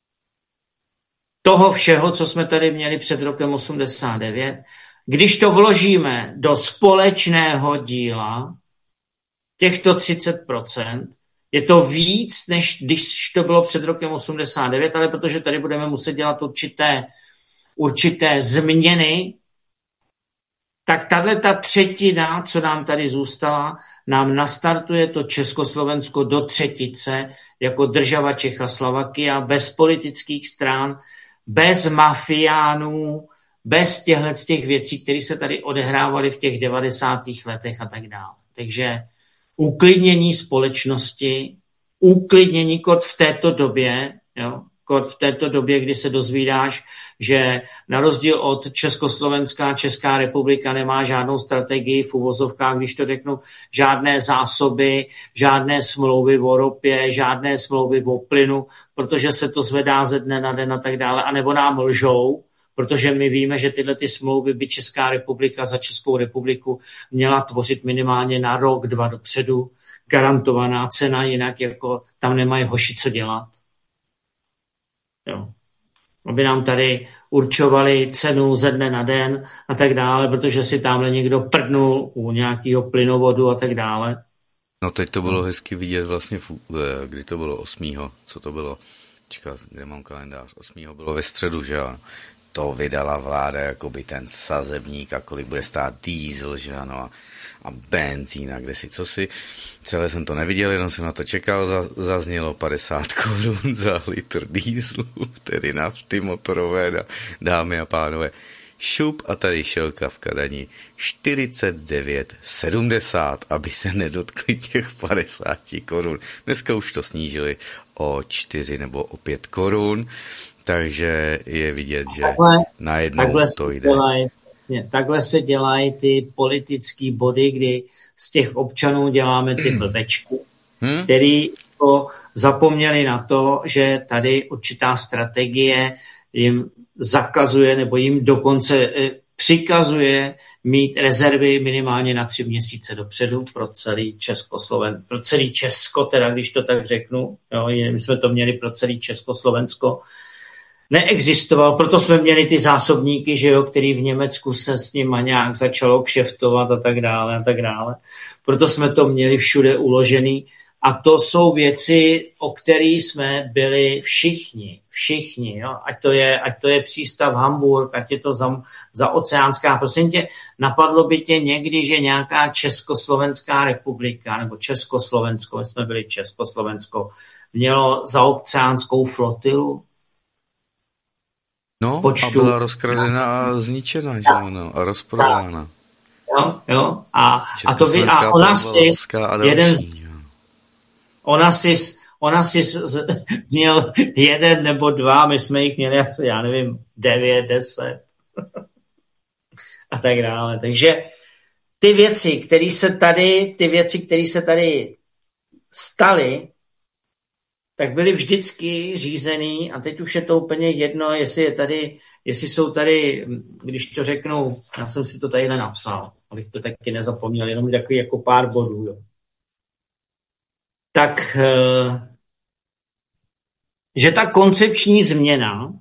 toho všeho, co jsme tady měli před rokem osmdesát devět. Když to vložíme do společného díla, těchto třicet procent, je to víc, než když to bylo před rokem osmdesát devět, ale protože tady budeme muset dělat určité, určité změny, tak tahle ta třetina, co nám tady zůstala, nám nastartuje to Československo do třetice jako država Čechoslovakia bez politických stran, bez mafiánů, bez těchto těch věcí, které se tady odehrávaly v těch devadesátých letech a tak dále. Takže uklidnění společnosti, uklidnění kod v této době, jo, kod v této době, kdy se dozvídáš, že na rozdíl od Československá, Česká republika nemá žádnou strategii v uvozovkách, když to řeknu, žádné zásoby, žádné smlouvy o ropě, žádné smlouvy o plynu, protože se to zvedá ze dne na den a tak dále, anebo nám lžou, protože my víme, že tyhle ty smlouvy by Česká republika za Českou republiku měla tvořit minimálně na rok, dva dopředu, garantovaná cena, jinak jako tam nemají hoši co dělat. Jo. Aby nám tady určovali cenu ze dne na den a tak dále, protože si tamhle někdo prdnul u nějakého plynovodu a tak dále. No teď to bylo hezky vidět vlastně, kdy to bylo osmého Co to bylo? Čekat, kde mám kalendář? osmého bylo ve středu, že jo? To vydala vláda, jakoby ten sazebník a kolik bude stát diesel, že ano? a benzín a kde si co si. Celé jsem to neviděl, jenom jsem na to čekal, za, zaznělo padesát korun za litr dýzlu, tedy nafty motorové, dámy a pánové. Šup a tady šelka v Kadani čtyřicet devět sedmdesát, aby se nedotkli těch padesát korun. Dneska už to snížili o čtyři nebo o pět korun, takže je vidět, že takhle, najednou takhle to jde. Dělají, takhle se dělají ty politický body, kdy z těch občanů děláme ty blbečky, hmm? který to zapomněli na to, že tady určitá strategie jim zakazuje nebo jim dokonce přikazuje mít rezervy minimálně na tři měsíce dopředu pro celý Českosloven, pro celý Česko, teda když to tak řeknu, jo, my jsme to měli pro celý Československo, neexistoval, proto jsme měli ty zásobníky, že jo, který v Německu se s nima nějak začalo kšeftovat a tak dále a tak dále. Proto jsme to měli všude uložený. A to jsou věci, o kterých jsme byli všichni, všichni, jo? Ať to je, ať to je přístav Hamburg, ať je to za, za oceánská. Prosím tě, napadlo by tě někdy, že nějaká Československá republika, nebo Československo, my jsme byli Československo, mělo za oceánskou flotilu? No, počtu, a byla rozkradená a zničena, že ano, a rozprodána. Jo, jo, a, a to by, a ona si, jeden z, Ona si, ona si z, měl jeden nebo dva, my jsme jich měli asi, já nevím, devět, deset a tak dále. Takže ty věci, které se tady, ty věci, které se tady staly, tak byly vždycky řízený a teď už je to úplně jedno, jestli je tady, jestli jsou tady, když to řeknu, já jsem si to tady napsal, abych to taky nezapomněl, jenom takový jako pár bodů, jo. Tak, že ta koncepční změna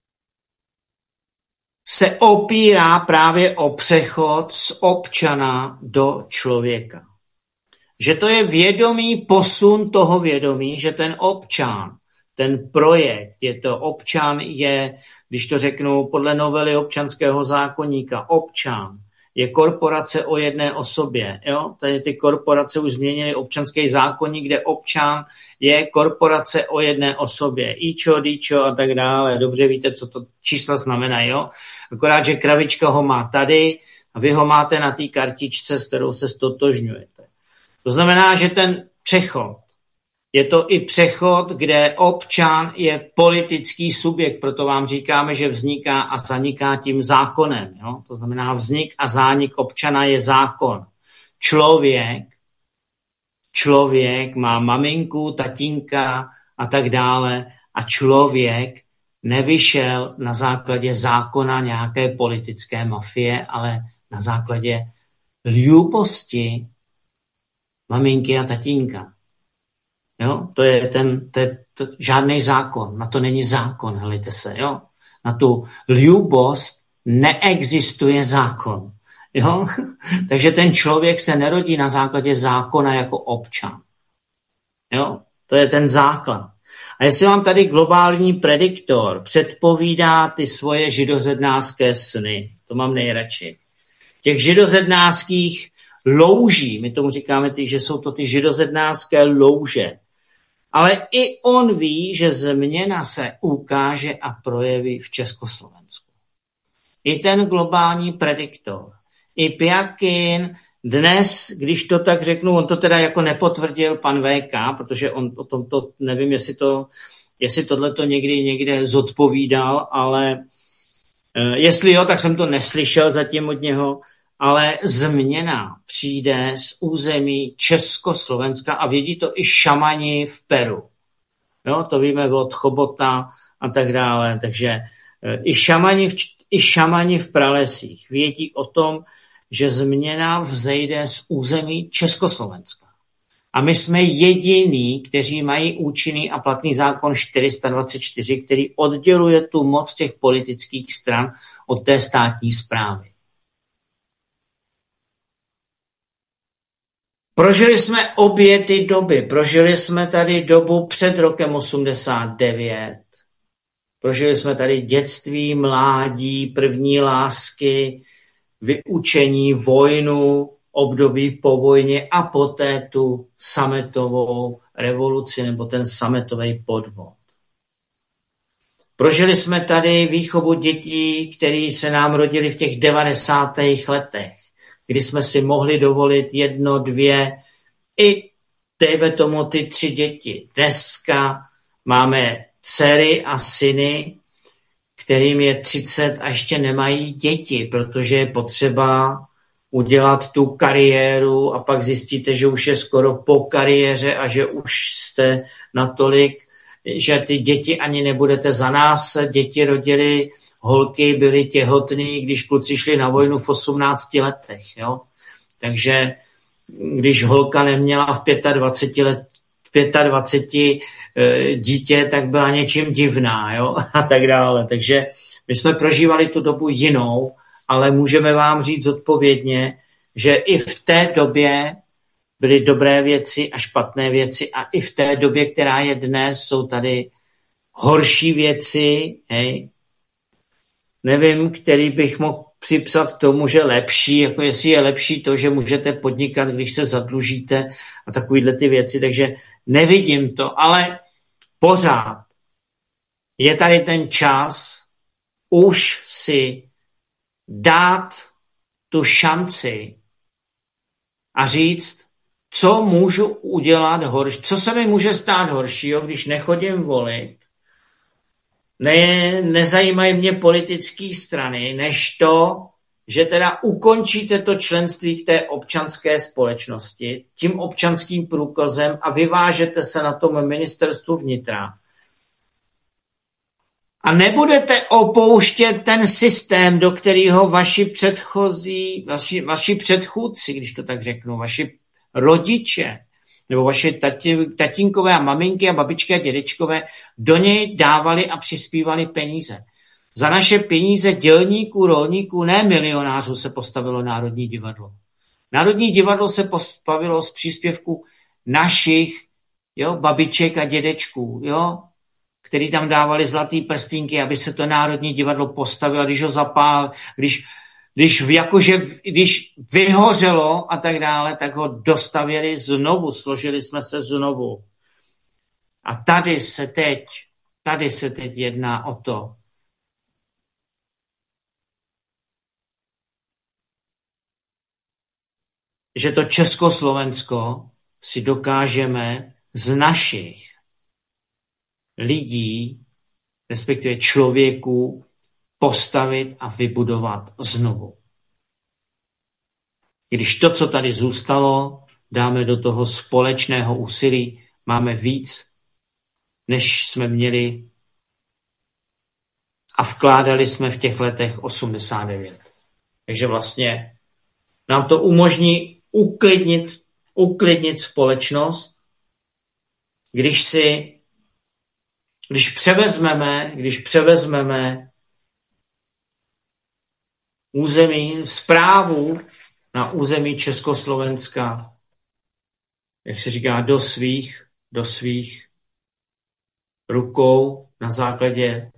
se opírá právě o přechod z občana do člověka. Že to je vědomý posun toho vědomí, že ten občan, ten projekt, je to občan, je, když to řeknu podle novely občanského zákoníka, občan je korporace o jedné osobě. Jo? Tady ty korporace už změnily občanský zákoník, kde občan je korporace o jedné osobě. Ičo, díčo a tak dále. Dobře víte, co to čísla znamená. Jo? Akorát, že kravička ho má tady a vy ho máte na té kartičce, s kterou se stotožňujete. To znamená, že ten přechod, je to i přechod, kde občan je politický subjekt, proto vám říkáme, že vzniká a zaniká tím zákonem. Jo? To znamená, vznik a zánik občana je zákon. Člověk, člověk má maminku, tatínka a tak dále a člověk nevyšel na základě zákona nějaké politické mafie, ale na základě ljubosti maminky a tatínka. Jo? To je ten, to je to, žádný zákon, na to není zákon, helejte se, jo? Na tu ljubost neexistuje zákon, jo? Takže ten člověk se nerodí na základě zákona jako občan, jo? To je ten základ. A jestli vám tady globální prediktor předpovídá ty svoje židozednářské sny, to mám nejradši, těch židozednářských louží, my tomu říkáme, ty, že jsou to ty židozednářské louže, ale i on ví, že změna se ukáže a projeví v Československu. I ten globální prediktor, i Pjakin dnes, když to tak řeknu, on to teda jako nepotvrdil pan V K, protože on o tom to, nevím, jestli to, jestli tohle to někdy někde zodpovídal, ale eh, jestli jo, tak jsem to neslyšel zatím od něho, ale změna přijde z území Československa a vědí to i šamani v Peru. Jo, to víme od Chobota a tak dále. Takže i šamani v, i šamani v pralesích vědí o tom, že změna vzejde z území Československa. A my jsme jediní, kteří mají účinný a platný zákon čtyři sta dvacet čtyři, který odděluje tu moc těch politických stran od té státní správy. Prožili jsme obě ty doby. Prožili jsme tady dobu před rokem osmdesát devět. Prožili jsme tady dětství, mládí, první lásky, vyučení, vojnu, období po vojně a poté tu sametovou revoluci nebo ten sametový podvod. Prožili jsme tady výchovu dětí, které se nám rodily v těch devadesátých letech, kdy jsme si mohli dovolit jedno, dvě, i dejme tomu ty tři děti. Dneska máme dcery a syny, kterým je třicet a ještě nemají děti, protože je potřeba udělat tu kariéru a pak zjistíte, že už je skoro po kariéře a že už jste natolik, že ty děti ani nebudete za nás. Děti rodily, holky byly těhotný, když kluci šli na vojnu v osmnácti letech. Jo? Takže když holka neměla v dvaceti pěti let, e, dítě, tak byla něčím divná, jo? A tak dále. Takže my jsme prožívali tu dobu jinou, ale můžeme vám říct zodpovědně, že i v té době byly dobré věci a špatné věci a i v té době, která je dnes, jsou tady horší věci, hej. Nevím, který bych mohl připsat k tomu, že lepší, jako jestli je lepší to, že můžete podnikat, když se zadlužíte a takovýhle ty věci, takže nevidím to, ale pořád je tady ten čas už si dát tu šanci a říct, co můžu udělat horší, co se mi může stát horšího, když nechodím volit, ne, nezajímají mě politické strany, než to, že teda ukončíte to členství k té občanské společnosti tím občanským průkazem a vyvážete se na tom ministerstvu vnitra. A nebudete opouštět ten systém, do kterého vaši předchozí, vaši, vaši předchůdci, když to tak řeknu, vaši rodiče, nebo vaše tati, tatínkové a maminky a babičky a dědečkové do něj dávali a přispívali peníze. Za naše peníze dělníků, rolníků, ne milionářů se postavilo Národní divadlo. Národní divadlo se postavilo z příspěvku našich, jo, babiček a dědečků, jo, který tam dávali zlatý prstínky, aby se to Národní divadlo postavilo, když ho zapál, když Když, jakože, když vyhořelo a tak dále, tak ho dostavěli znovu, složili jsme se znovu. A tady se teď, tady se teď jedná o to, že to Československo si dokážeme z našich lidí, respektive člověků, postavit a vybudovat znovu. Když to, co tady zůstalo, dáme do toho společného úsilí, máme víc, než jsme měli a vkládali jsme v těch letech osmdesát devět. Takže vlastně nám to umožní uklidnit, uklidnit společnost, když si, když převezmeme, když převezmeme území, správu na území Československa, jak se říká, do svých, do svých rukou na základě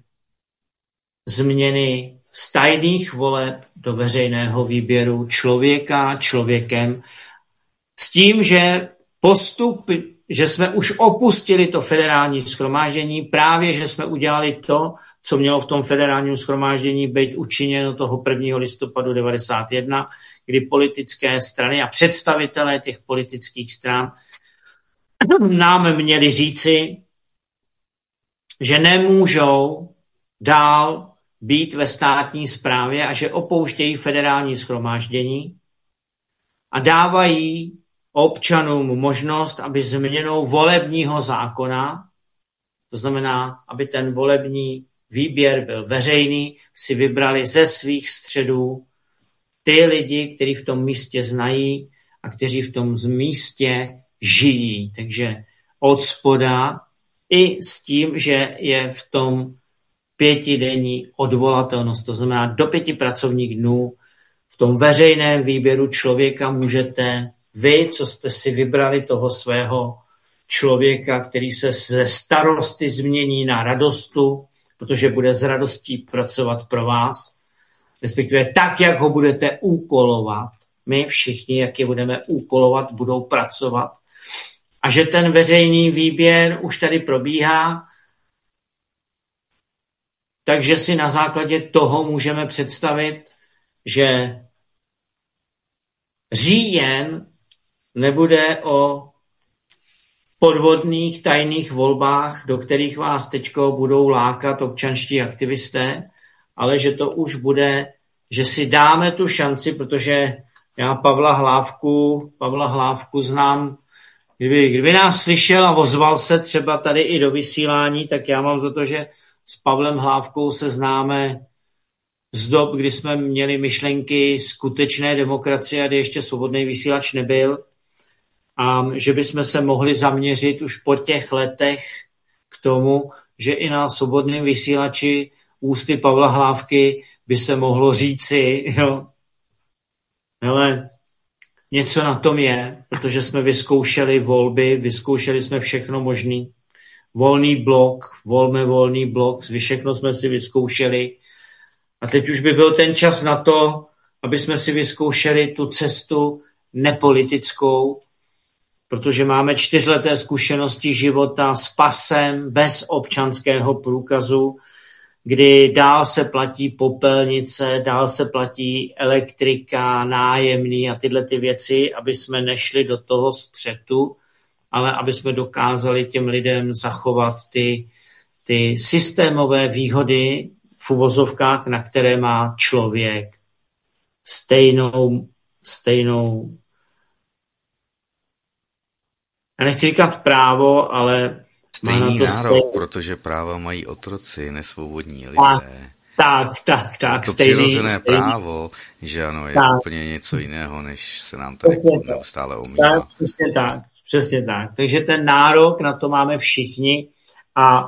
změny z tajných voleb do veřejného výběru člověka člověkem s tím, že postupy, že jsme už opustili to federální shromáždění, právě, že jsme udělali to, co mělo v tom federálním shromáždění být učiněno toho prvního listopadu devadesát jedna, kdy politické strany a představitelé těch politických stran nám měli říci, že nemůžou dál být ve státní správě a že opouštějí federální shromáždění a dávají občanům možnost, aby změnou volebního zákona, to znamená, aby ten volební výběr byl veřejný, si vybrali ze svých středů ty lidi, kteří v tom místě znají a kteří v tom místě žijí. Takže od spoda i s tím, že je v tom pětidenní odvolatelnost, to znamená do pěti pracovních dnů v tom veřejném výběru člověka můžete vy, co jste si vybrali toho svého člověka, který se ze starosty změní na radostu, protože bude s radostí pracovat pro vás, respektive tak, jak ho budete úkolovat, my všichni, jak je budeme úkolovat, budou pracovat. A že ten veřejný výběr už tady probíhá, takže si na základě toho můžeme představit, že říjen nebude o podvodných tajných volbách, do kterých vás teďko budou lákat občanští aktivisté, ale že to už bude, že si dáme tu šanci, protože já Pavla Hlávku, Pavla Hlávku znám, kdyby, kdyby nás slyšel a ozval se třeba tady i do vysílání, tak já mám za to, že s Pavlem Hlávkou se známe z dob, kdy jsme měli myšlenky skutečné demokracie a kdy ještě svobodný vysílač nebyl. A že bychom se mohli zaměřit už po těch letech k tomu, že i na svobodném vysílači ústy Pavla Hlávky by se mohlo říci, jo, hele, něco na tom je, protože jsme vyzkoušeli volby, vyzkoušeli jsme všechno možný. Volný blok, volme volný blok, všechno jsme si vyzkoušeli. A teď už by byl ten čas na to, aby jsme si vyzkoušeli tu cestu nepolitickou, protože máme čtyřleté zkušenosti života s pasem bez občanského průkazu, kdy dál se platí popelnice, dál se platí elektrika, nájemný a tyhle ty věci, aby jsme nešli do toho střetu, ale aby jsme dokázali těm lidem zachovat ty, ty systémové výhody v uvozovkách, na které má člověk stejnou, stejnou já nechci říkat právo, ale stejný má na to nárok, stejný... protože práva mají otroci, nesvobodní lidé. Tak, tak, tak. tak to stejný, přirozené stejný. právo, že ano, je tak. úplně něco jiného, než se nám tady neustále omývá. Tak, přesně tak, přesně tak. Takže ten nárok na to máme všichni a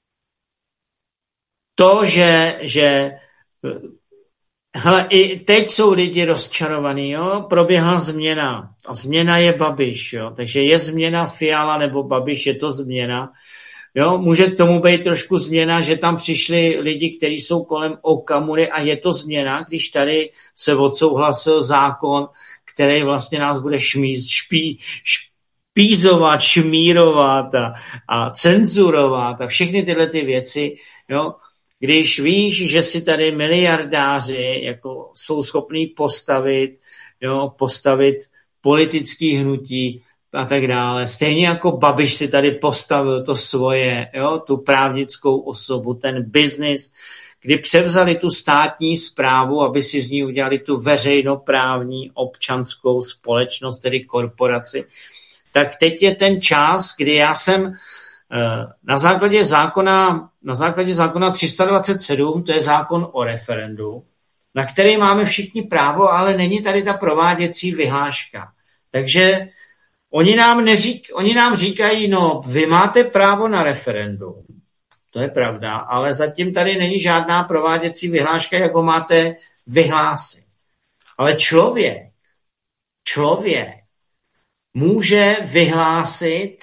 to, že, že hele, i teď jsou lidi rozčarovaní, jo, proběhla změna a změna je Babiš, jo, takže je změna Fiala nebo Babiš, je to změna, jo, může k tomu být trošku změna, že tam přišli lidi, kteří jsou kolem Okamury a je to změna, když tady se odsouhlasil zákon, který vlastně nás bude šmíz, špí, špízovat, šmírovat a, a cenzurovat a všechny tyhle ty věci, jo. Když víš, že si tady miliardáři jako jsou schopní postavit, jo, postavit politický hnutí a tak dále. Stejně jako Babiš si tady postavil to svoje, jo, tu právnickou osobu, ten biznis, kdy převzali tu státní správu, aby si z ní udělali tu veřejnoprávní občanskou společnost, tedy korporaci. Tak teď je ten čas, kdy já jsem na základě zákona, na základě zákona tři sta dvacet sedm, to je zákon o referendu, na který máme všichni právo, ale není tady ta prováděcí vyhláška. Takže oni nám, neřík, oni nám říkají, no, vy máte právo na referendum. To je pravda, ale zatím tady není žádná prováděcí vyhláška, jak ho máte vyhlásit. Ale člověk, člověk může vyhlásit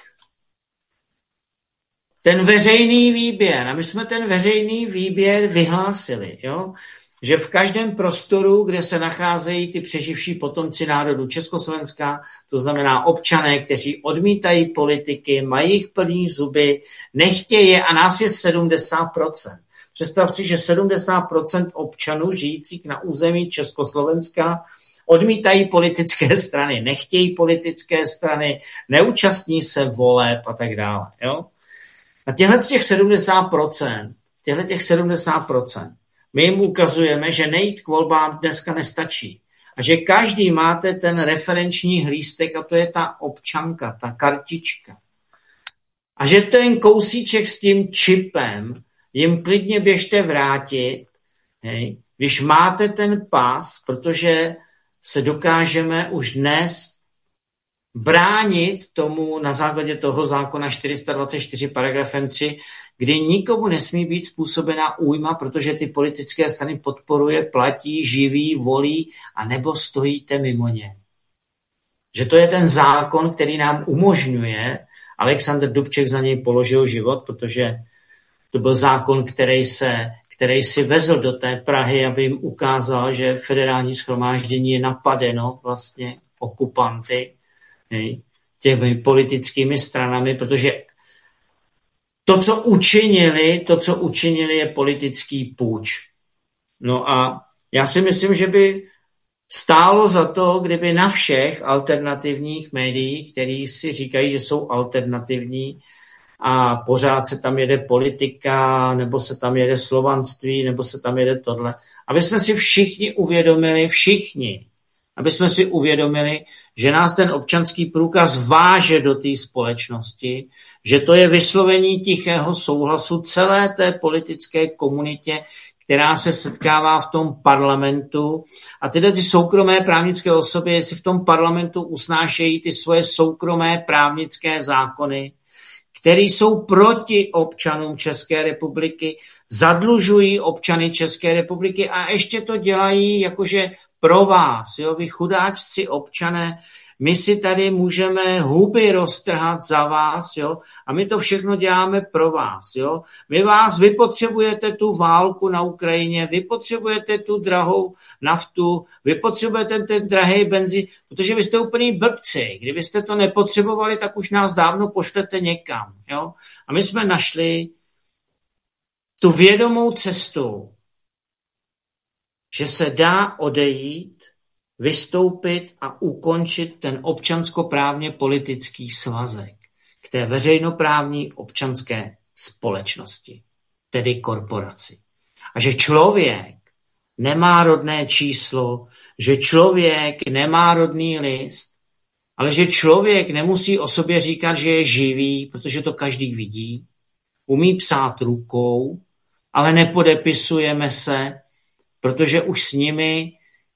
ten veřejný výběr. A my jsme ten veřejný výběr vyhlásili, jo? Že v každém prostoru, kde se nacházejí ty přeživší potomci národů Československa, to znamená občané, kteří odmítají politiky, mají jich plný zuby, nechtějí je a nás je sedmdesát procent. Představ si, že sedmdesát procent občanů žijících na území Československa odmítají politické strany, nechtějí politické strany, neúčastní se voleb a tak dále, jo? A těchto těch sedmdesát procent, těchto těch sedmdesát procent, my jim ukazujeme, že nejít k volbám dneska nestačí. A že každý máte ten referenční hlístek a to je ta občanka, ta kartička. A že ten kousíček s tím čipem jim klidně běžte vrátit, hej, když máte ten pas, protože se dokážeme už dnes bránit tomu na základě toho zákona čtyři sta dvacet čtyři paragrafem tři, kdy nikomu nesmí být způsobena újma, protože ty politické strany podporuje, platí, živí, volí a nebo stojíte mimo ně. Že to je ten zákon, který nám umožňuje, Alexander Dubček za něj položil život, protože to byl zákon, který se, který si vezl do té Prahy, aby jim ukázal, že federální shromáždění je napadeno vlastně okupanty, hej, těmi politickými stranami, protože to, co učinili, to, co učinili, je politický půjč. No a já si myslím, že by stálo za to, kdyby na všech alternativních médiích, který si říkají, že jsou alternativní a pořád se tam jede politika, nebo se tam jede slovanství, nebo se tam jede tohle, aby jsme si všichni uvědomili, všichni, aby jsme si uvědomili, že nás ten občanský průkaz váže do té společnosti, že to je vyslovení tichého souhlasu celé té politické komunitě, která se setkává v tom parlamentu a tyhle ty soukromé právnické osoby, jestli v tom parlamentu usnášejí ty svoje soukromé právnické zákony, které jsou proti občanům České republiky, zadlužují občany České republiky a ještě to dělají jakože pro vás, jo, vy chudáčci občané, my si tady můžeme huby roztrhat za vás, jo, a my to všechno děláme pro vás, jo. Vy vás, vy potřebujete tu válku na Ukrajině, vy potřebujete tu drahou naftu, vy potřebujete ten drahý benzín, protože vy jste úplný blbci. Kdybyste to nepotřebovali, tak už nás dávno pošlete někam, jo. A my jsme našli tu vědomou cestu, že se dá odejít, vystoupit a ukončit ten občanskoprávně politický svazek k té veřejnoprávní občanské společnosti, tedy korporaci. A že člověk nemá rodné číslo, že člověk nemá rodný list, ale že člověk nemusí o sobě říkat, že je živý, protože to každý vidí, umí psát rukou, ale nepodepisujeme se, protože už s nimi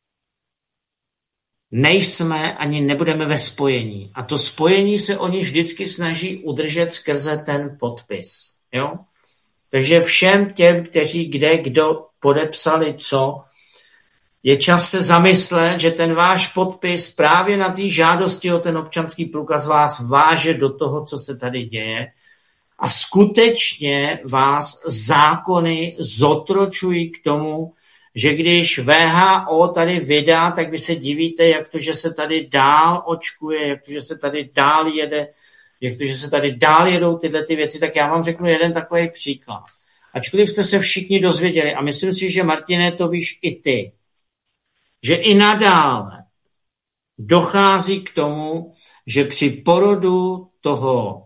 nejsme ani nebudeme ve spojení. A to spojení se oni vždycky snaží udržet skrze ten podpis. Jo? Takže všem těm, kteří kde, kdo podepsali co, je čas se zamyslet, že ten váš podpis právě na té žádosti o ten občanský průkaz vás váže do toho, co se tady děje a skutečně vás zákony zotročují k tomu, že když V H O tady vydá, tak vy se divíte, jak to, že se tady dál očkuje, jak to, že se tady dál jede, jak to, že se tady dál jedou tyhle ty věci, tak já vám řeknu jeden takový příklad. Ačkoliv jste se všichni dozvěděli, a myslím si, že Martine, to víš i ty, že i nadále dochází k tomu, že při porodu toho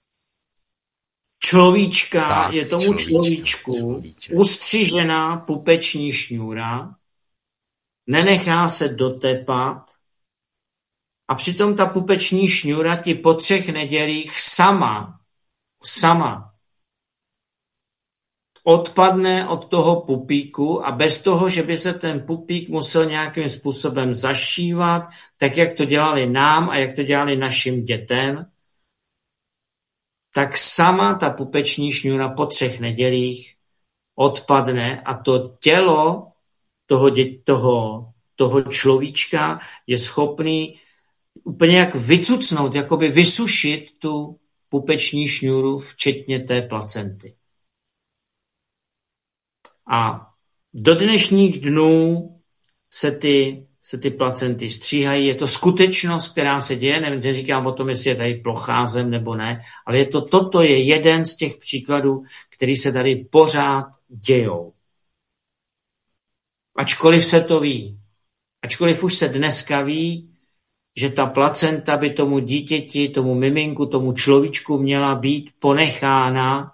človíčka, tak, je tomu človíčka, človíčku človíček. Ustřižená pupeční šňůra, nenechá se dotepat a přitom ta pupeční šňůra ti po třech nedělích sama, sama odpadne od toho pupíku a bez toho, že by se ten pupík musel nějakým způsobem zašívat, tak jak to dělali nám a jak to dělali našim dětem, tak sama ta pupeční šňůra po třech nedělích odpadne a to tělo toho, toho, toho človíčka je schopný úplně jak vycucnout, jakoby vysušit tu pupeční šňůru, včetně té placenty. A do dnešních dnů se ty, se ty placenty stříhají. Je to skutečnost, která se děje. Nevím, neříkám o tom, jestli je tady plocházem nebo ne, ale je to, toto je jeden z těch příkladů, který se tady pořád dějou. Ačkoliv se to ví. Ačkoliv už se dneska ví, že ta placenta by tomu dítěti, tomu miminku, tomu človíčku měla být ponechána.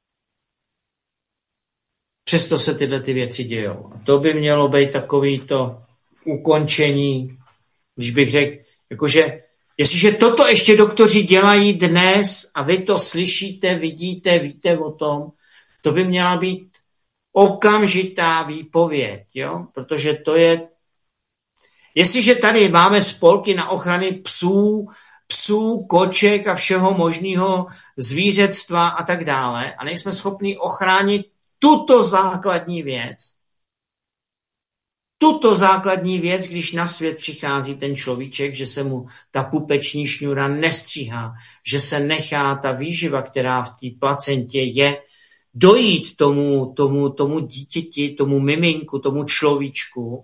Přesto se tyhle ty věci dějou. A to by mělo být takový to ukončení, když bych řekl, jakože, jestliže toto ještě doktoři dělají dnes a vy to slyšíte, vidíte, víte o tom, to by měla být okamžitá výpověď, jo? Protože to je, jestliže tady máme spolky na ochrany psů, psů, koček a všeho možného zvířectva a tak dále a nejsme schopni ochránit tuto základní věc, tuto základní věc, když na svět přichází ten človíček, že se mu ta pupeční šňůra nestříhá, že se nechá ta výživa, která v té placentě je, dojít tomu, tomu, tomu dítěti, tomu miminku, tomu človíčku,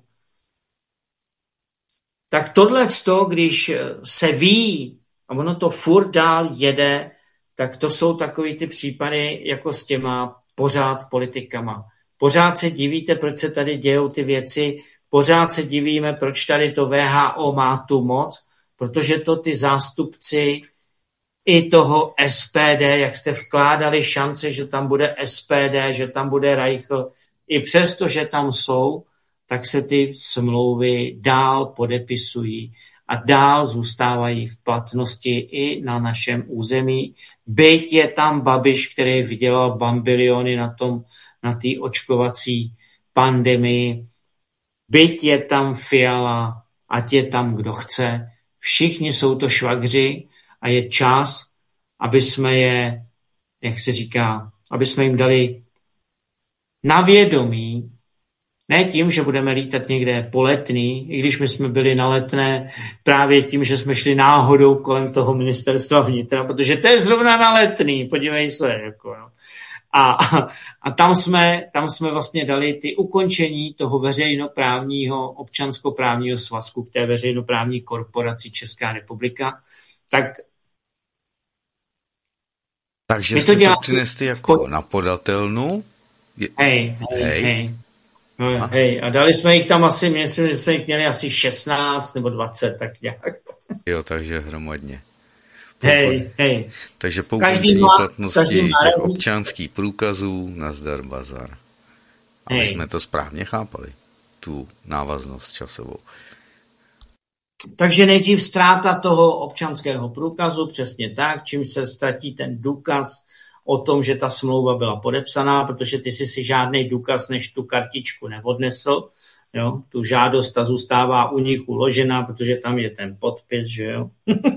tak tohleto, když se ví a ono to furt dál jede, tak to jsou takový ty případy jako s těma pořád politikama. Pořád se divíte, proč se tady dějou ty věci, pořád se divíme, proč tady to V H O má tu moc, protože to ty zástupci i toho S P D, jak jste vkládali šance, že tam bude S P D, že tam bude Reichl, i přesto, že tam jsou, tak se ty smlouvy dál podepisují a dál zůstávají v platnosti i na našem území. Byť je tam Babiš, který vydělal bambiliony na tom, na té očkovací pandemii, byť je tam Fiala, ať je tam kdo chce, všichni jsou to švagři a je čas, aby jsme je, jak se říká, aby jsme jim dali na vědomí, ne tím, že budeme lítat někde po Letný, i když my jsme byli na Letné právě tím, že jsme šli náhodou kolem toho ministerstva vnitra, protože to je zrovna na Letný, podívej se. Jako, no. a, a, a tam, jsme, tam jsme vlastně dali ty ukončení toho veřejnoprávního, občanskoprávního svazku v té veřejnoprávní korporaci Česká republika. Tak Takže jste to, to přinesli jako po... na podatelnu? Je... Hej, hej, hej. hej. No, a. Hej, a dali jsme jich tam asi, myslím, že jsme jich měli asi šestnáct nebo dvacet, tak nějak. Jo, takže hromadně. Hej, hej. Takže po ukončení platnosti těch občanských průkazů nazdar bazar. Aby hej. jsme to správně chápali, tu návaznost časovou. Takže nejdřív ztráta toho občanského průkazu, přesně tak, čím se ztratí ten důkaz o tom, že ta smlouva byla podepsaná, protože ty jsi si žádný důkaz než tu kartičku neodnesl. Jo? Tu žádost ta zůstává u nich uložená, protože tam je ten podpis, že jo.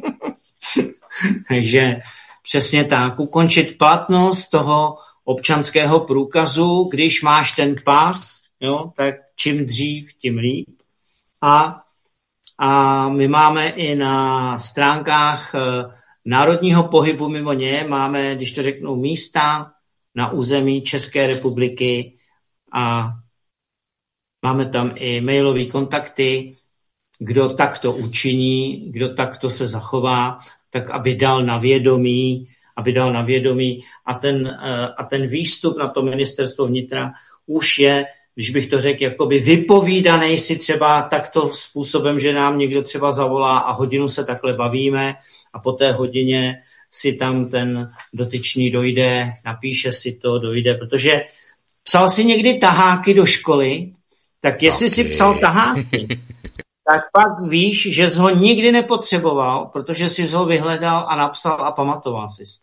Takže přesně tak, ukončit platnost toho občanského průkazu, když máš ten pas, jo, tak čím dřív, tím líp. A, a my máme i na stránkách národního pohybu mimo ně, máme, když to řeknu, místa na území České republiky a máme tam i mailové kontakty, kdo takto učiní, kdo takto se zachová, tak aby dal na vědomí, aby dal na vědomí a ten, a ten výstup na to ministerstvo vnitra už je, když bych to řekl, jakoby vypovídanej si třeba takto způsobem, že nám někdo třeba zavolá a hodinu se takhle bavíme a po té hodině si tam ten dotyčný dojde, napíše si to, dojde, protože psal si někdy taháky do školy, tak jestli okay. si psal taháky, tak pak víš, že jsi ho nikdy nepotřeboval, protože jsi ho vyhledal a napsal a pamatoval si to.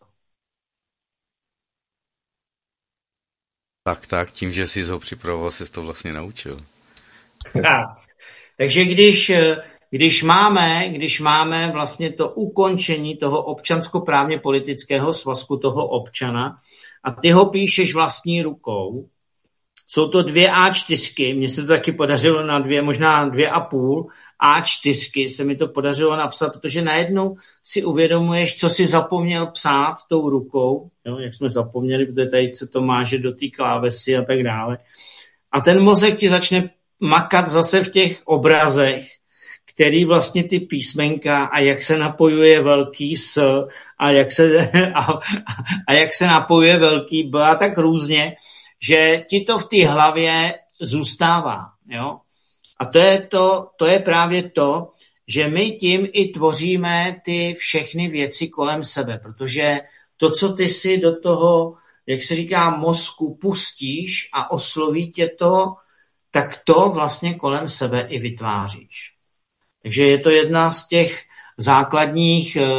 Tak, tak, tím, že jsi ho připravoval, jsi to vlastně naučil. Tak. Takže když, když, máme, když máme vlastně to ukončení toho občanskoprávně politického svazku toho občana a ty ho píšeš vlastní rukou, jsou to dvě á čtyřky, mně se to taky podařilo na dvě, možná dvě a půl á čtyřky se mi to podařilo napsat, protože najednou si uvědomuješ, co si zapomněl psát tou rukou, jo, jak jsme zapomněli, protože tady se to máže do té klávesy a tak dále. A ten mozek ti začne makat zase v těch obrazech, který vlastně ty písmenka a jak se napojuje velký S a jak se, a, a jak se napojuje velký B a tak různě, že ti to v té hlavě zůstává. Jo? A to je, to, to je právě to, že my tím i tvoříme ty všechny věci kolem sebe, protože to, co ty si do toho, jak se říká, mozku pustíš a osloví tě to, tak to vlastně kolem sebe i vytváříš. Takže je to jedna z těch základních eh,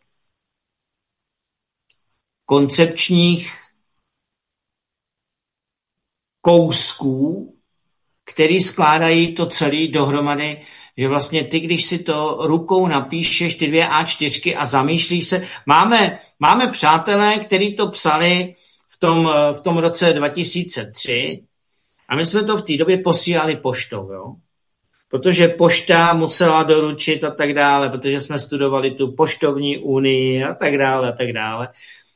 koncepčních kousků, který skládají to celé dohromady, že vlastně ty, když si to rukou napíšeš, ty dvě á čtyřky a zamýšlíš se, máme, máme přátelé, kteří to psali v tom, v tom roce dva tisíce tři a my jsme to v té době posílali poštou, jo? Protože pošta musela doručit a tak dále, protože jsme studovali tu poštovní unii a tak dále a tak dále.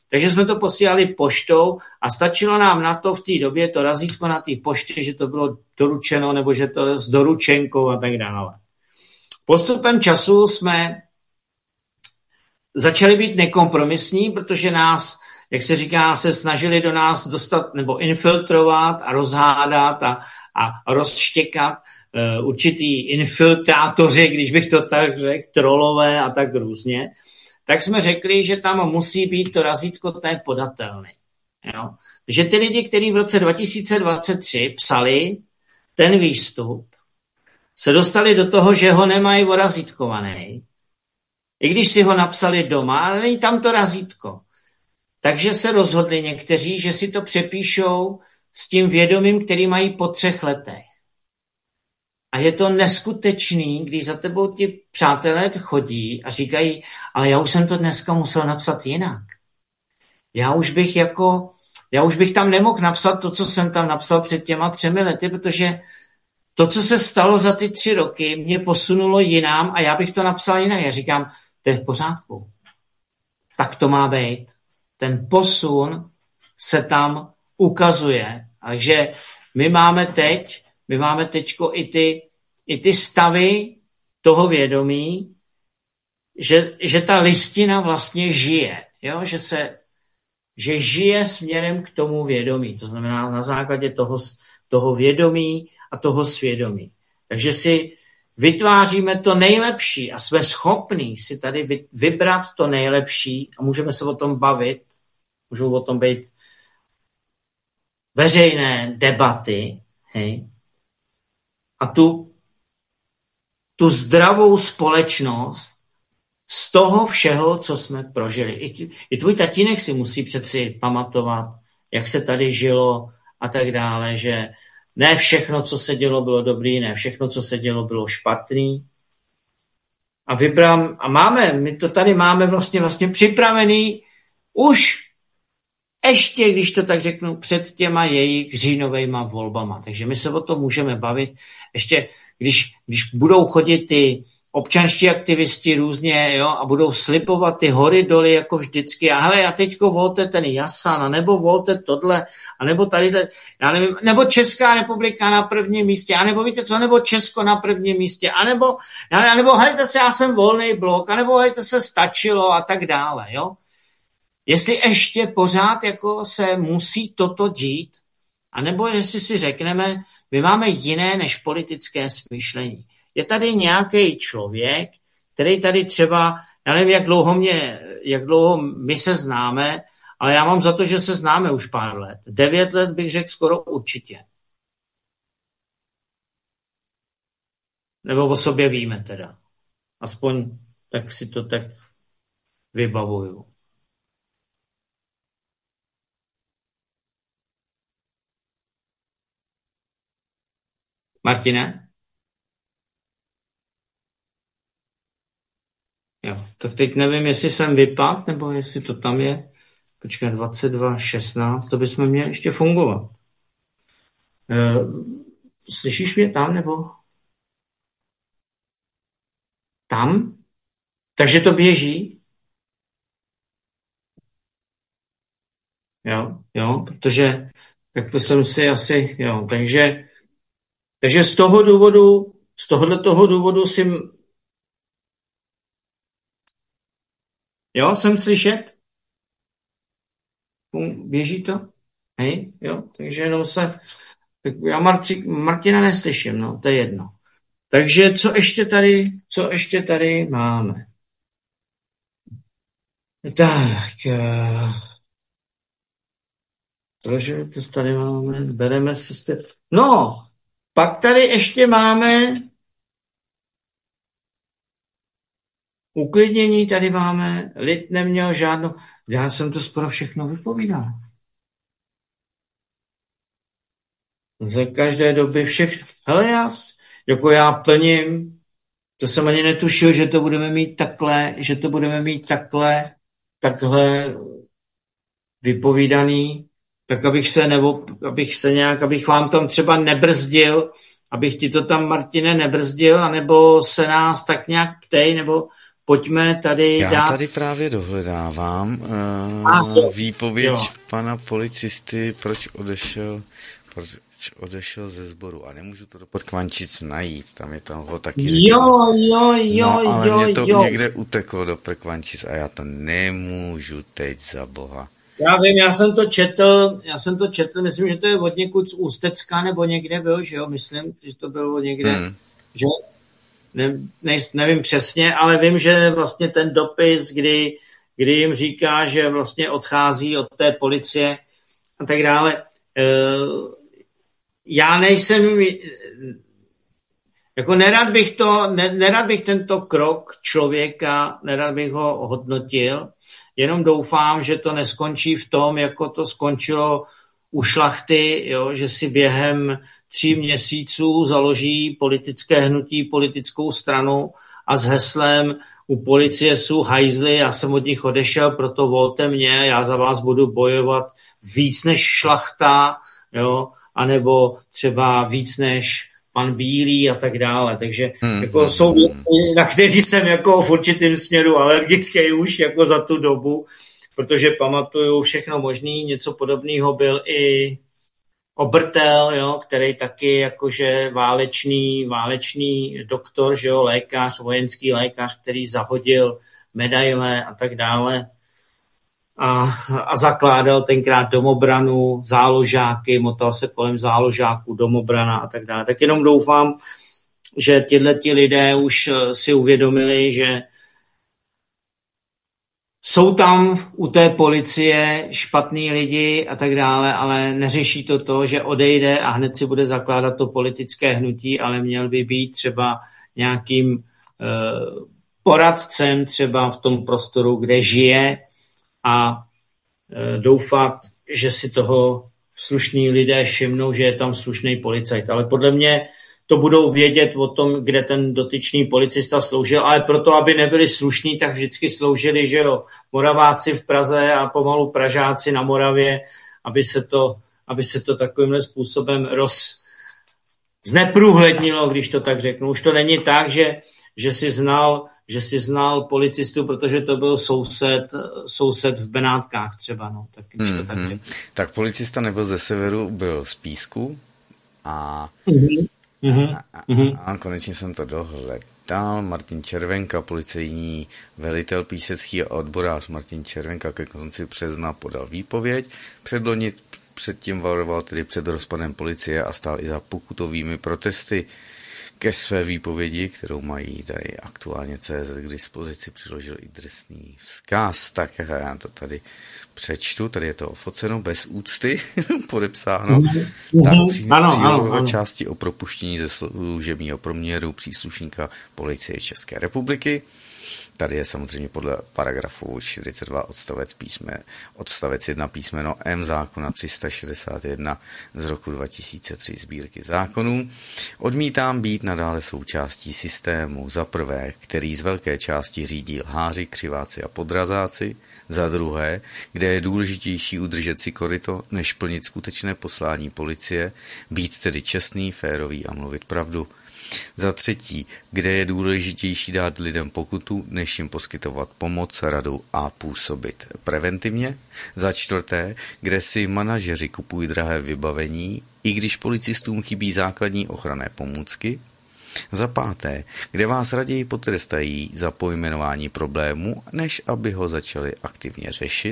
Takže jsme to posílali poštou a stačilo nám na to v té době to razítko na té poště, že to bylo doručeno nebo že to s doručenkou a tak dále. Postupem času jsme začali být nekompromisní, protože nás, jak se říká, se snažili do nás dostat nebo infiltrovat a rozhádat a, a rozštěkat uh, určitý infiltrátoři, když bych to tak řekl, trolové a tak různě, tak jsme řekli, že tam musí být to razítko té podatelny. Jo? Takže ty lidi, kteří v roce dva tisíce dvacet tři psali ten výstup, se dostali do toho, že ho nemají orazítkovaný, i když si ho napsali doma, ale není tam to razítko. Takže se rozhodli někteří, že si to přepíšou s tím vědomím, který mají po třech letech. A je to neskutečný, když za tebou ti přátelé chodí a říkají, ale já už jsem to dneska musel napsat jinak. Já už bych jako, já už bych tam nemohl napsat to, co jsem tam napsal před těma třemi lety, protože to, co se stalo za ty tři roky, mě posunulo jinam a já bych to napsal jinak. Já říkám, to je v pořádku. Tak to má být. Ten posun se tam ukazuje. Takže my máme teď, my máme teďko i ty, i ty stavy toho vědomí, že, že ta listina vlastně žije. Jo? Že, se, že žije směrem k tomu vědomí. To znamená na základě toho, toho vědomí a toho svědomí. Takže si vytváříme to nejlepší a jsme schopní si tady vybrat to nejlepší a můžeme se o tom bavit, můžou o tom být veřejné debaty, hej, a tu, tu zdravou společnost z toho všeho, co jsme prožili. I, i tvůj tatínek si musí přeci pamatovat, jak se tady žilo a tak dále, že ne všechno, co se dělo, bylo dobrý, ne všechno, co se dělo, bylo špatný. A vybrám, a máme, my to tady máme vlastně, vlastně připravený už ještě, když to tak řeknu, před těma jejich říjnovejma volbama. Takže my se o tom můžeme bavit. Ještě, když, když budou chodit ty občanští aktivisti různě, jo, a budou slipovat ty hory doly jako vždycky. A hele, a teďko volte ten Jasan, a nebo volte tohle, a nebo tady, já nevím, nebo Česká republika na prvním místě, a nebo víte co, nebo Česko na prvním místě, a nebo, a nebo hejte se, já jsem volný blok, a nebo hejte se, stačilo a tak dále, jo. Jestli ještě pořád jako se musí toto dít, anebo jestli si řekneme, my máme jiné než politické smýšlení. Je tady nějaký člověk, který tady třeba, já nevím, jak dlouho, mě, jak dlouho my se známe, ale já mám za to, že se známe už pár let. Devět let bych řekl skoro určitě. Nebo o sobě víme teda. Aspoň tak si to tak vybavuju. Martine? Jo, tak teď nevím, jestli jsem vypadl, nebo jestli to tam je. Počkej, dvacet dva šestnáct, to bychom měli ještě fungovat. E, slyšíš mě tam, nebo? Tam? Takže to běží? Jo, jo, protože tak to jsem si asi, jo, takže takže z toho důvodu, z tohohle toho důvodu si jo, jsem slyšet? Běží to? Hej, jo, takže jenom se, tak já Marci, Martina neslyším, no, to je jedno. Takže co ještě tady, co ještě tady máme? Tak, protože to tady máme, bereme si, no, pak tady ještě máme uklidnění, tady máme, lid neměl žádnou, já jsem to skoro všechno vypovídal. Za každé doby všechno, hele já, jako já plním, to jsem ani netušil, že to budeme mít takhle, že to budeme mít takhle, takhle vypovídaný, tak abych se, nebo abych se nějak, abych vám tam třeba nebrzdil, abych ti to tam, Martine, nebrzdil, anebo se nás tak nějak ptej, nebo pojďme tady Já dát... Já tady právě dohledávám uh, ah, výpověď jo. pana policisty, proč odešel, proč odešel ze sboru. A nemůžu to do Prkvančic najít, tam je toho taky řečeno. Jo, jo, jo, no, ale jo, mě to jo. někde uteklo do Prkvančic a já to nemůžu teď, za boha. Já vím, já jsem to četl, já jsem to četl, myslím, že to je od někud z Ústecka, nebo někde byl, že jo, myslím, že to bylo někde, hmm. že ne, ne, nevím přesně, ale vím, že vlastně ten dopis, kdy, kdy jim říká, že vlastně odchází od té policie a tak dále. Já nejsem, jako nerad bych to, nerad bych tento krok člověka, nerad bych ho hodnotil, jenom doufám, že to neskončí v tom, jako to skončilo u Šlachty, jo, že si během tří měsíců založí politické hnutí, politickou stranu a s heslem u policie jsou hajzly, já jsem od nich odešel, proto volte mě, já za vás budu bojovat víc než Šlachta, jo, anebo třeba víc než pan Bílý a tak dále. Takže hmm, jako hmm, jsou věci, na kteří jsem jako v určitém směru alergický už jako za tu dobu, protože pamatuju všechno možný, něco podobného byl i Obertel, jo, který taky jakože válečný, válečný doktor, že jo, lékař, vojenský lékař, který zahodil medaile a tak dále. A, a zakládal tenkrát domobranu, záložáky, motal se kolem záložáků, domobrana a tak dále. Tak jenom doufám, že tyhleti lidé už si uvědomili, že jsou tam u té policie špatný lidi a tak dále, ale neřeší to to, že odejde a hned si bude zakládat to politické hnutí, ale měl by být třeba nějakým eh, poradcem třeba v tom prostoru, kde žije, a e, doufat, že si toho slušní lidé všimnou, že je tam slušný policajt. Ale podle mě to budou vědět o tom, kde ten dotyčný policista sloužil, ale proto, aby nebyli slušní, tak vždycky sloužili, že jo, Moraváci v Praze a pomalu Pražáci na Moravě, aby se to, aby se to takovýmhle způsobem roz zneprůhlednilo, když to tak řeknu. Už to není tak, že, že si znal že si znal policistu, protože to byl soused, soused v Benátkách třeba, no. Tak, když to tak, mm-hmm. tak policista nebyl ze severu, byl z Písku a, mm-hmm. a, a, a konečně jsem to dohledal. Martin Červenka, policejní velitel písecký a odborář Martin Červenka ke konci března podal výpověď. Předloni předtím varoval tedy před rozpadem policie a stál i za pokutovými protesty. Ke své výpovědi, kterou mají tady aktuálně C Z k dispozici, přiložil i drsný vzkaz. Tak já to tady přečtu, tady je to ofoceno, bez úcty, podepsáno. Mm-hmm. Tak přílohové části o propuštění ze služebního proměru příslušníka policie České republiky. Tady je samozřejmě podle paragrafu čtyřicet dva odstavec, písme, odstavec jedna písmeno M zákona tři sta šedesát jedna z roku dva tisíce tři sbírky zákonů. Odmítám být nadále součástí systému, za prvé, který z velké části řídí lháři, křiváci a podrazáci, za druhé, kde je důležitější udržet si koryto, než plnit skutečné poslání policie, být tedy čestný, férový a mluvit pravdu. Za třetí, kde je důležitější dát lidem pokutu, než jim poskytovat pomoc, radu a působit preventivně. Za čtvrté, kde si manažeři kupují drahé vybavení, i když policistům chybí základní ochranné pomůcky. Za páté, kde vás raději potrestají za pojmenování problému, než aby ho začali aktivně řešit.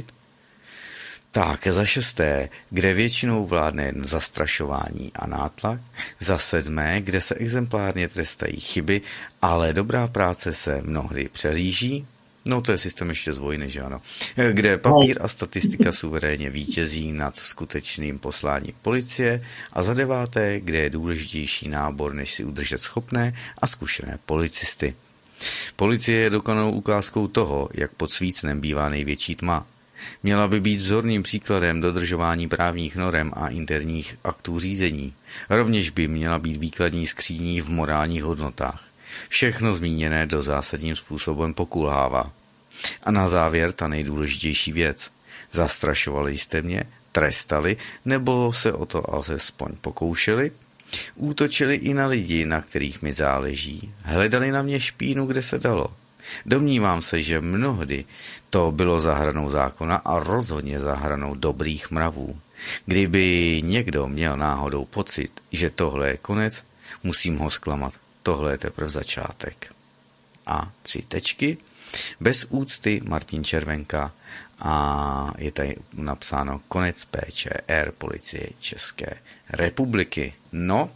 Tak, za šesté, kde většinou vládne jen zastrašování a nátlak. Za sedmé, kde se exemplárně trestají chyby, ale dobrá práce se mnohdy přehlíží. No to je systém ještě z vojny, že ano. Kde papír a statistika suverénně vítězí nad skutečným posláním policie. A za deváté, kde je důležitější nábor, než si udržet schopné a zkušené policisty. Policie je dokonalou ukázkou toho, jak pod svícnem bývá největší tma. Měla by být vzorným příkladem dodržování právních norem a interních aktů řízení. Rovněž by měla být výkladní skříní v morálních hodnotách. Všechno zmíněné do zásadním způsobem pokulhává. A na závěr ta nejdůležitější věc. Zastrašovali jste mě, trestali, nebo se o to alespoň pokoušeli? Útočili i na lidi, na kterých mi záleží. Hledali na mě špínu, kde se dalo. Domnívám se, že mnohdy to bylo za hranou zákona a rozhodně za hranou dobrých mravů. Kdyby někdo měl náhodou pocit, že tohle je konec, musím ho zklamat. Tohle je teprve začátek. A tři tečky. Bez úcty Martin Červenka a je tady napsáno konec P Č R, Policie České republiky. No,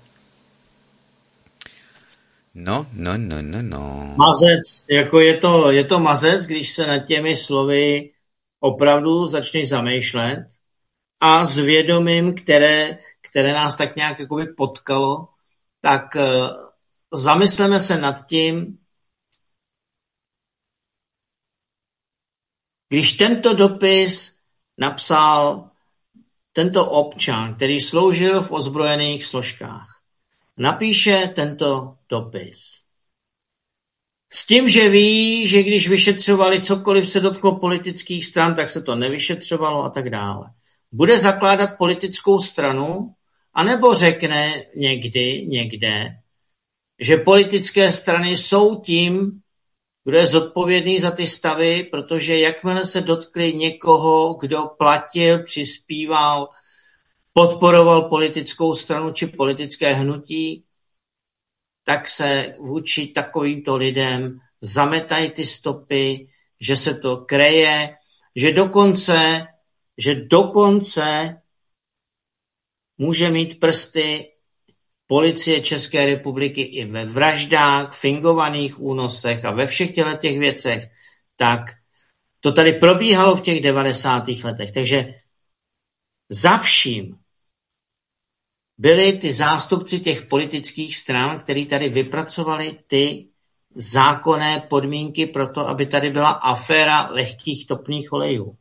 no, no, no, no, no. Mazec, jako je to, je to mazec, když se nad těmi slovy opravdu začneš zamýšlet a s vědomím, které, které nás tak nějak jakoby potkalo, tak uh, zamysleme se nad tím, když tento dopis napsal tento občan, který sloužil v ozbrojených složkách, napíše tento dopis. S tím, že ví, že když vyšetřovali cokoliv se dotklo politických stran, tak se to nevyšetřovalo a tak dále. Bude zakládat politickou stranu, anebo řekne někdy, někde, že politické strany jsou tím, kdo je zodpovědný za ty stavy, protože jakmile se dotkli někoho, kdo platil, přispíval, podporoval politickou stranu či politické hnutí, tak se vůči takovýmto lidem zametají ty stopy, že se to kreje, že dokonce, že dokonce může mít prsty Policie České republiky i ve vraždách, fingovaných únosech a ve všech těch věcech, tak to tady probíhalo v těch devadesátých letech. Takže za vším byli ty zástupci těch politických stran, kteří tady vypracovali ty zákonné podmínky pro to, aby tady byla aféra lehkých topných olejů.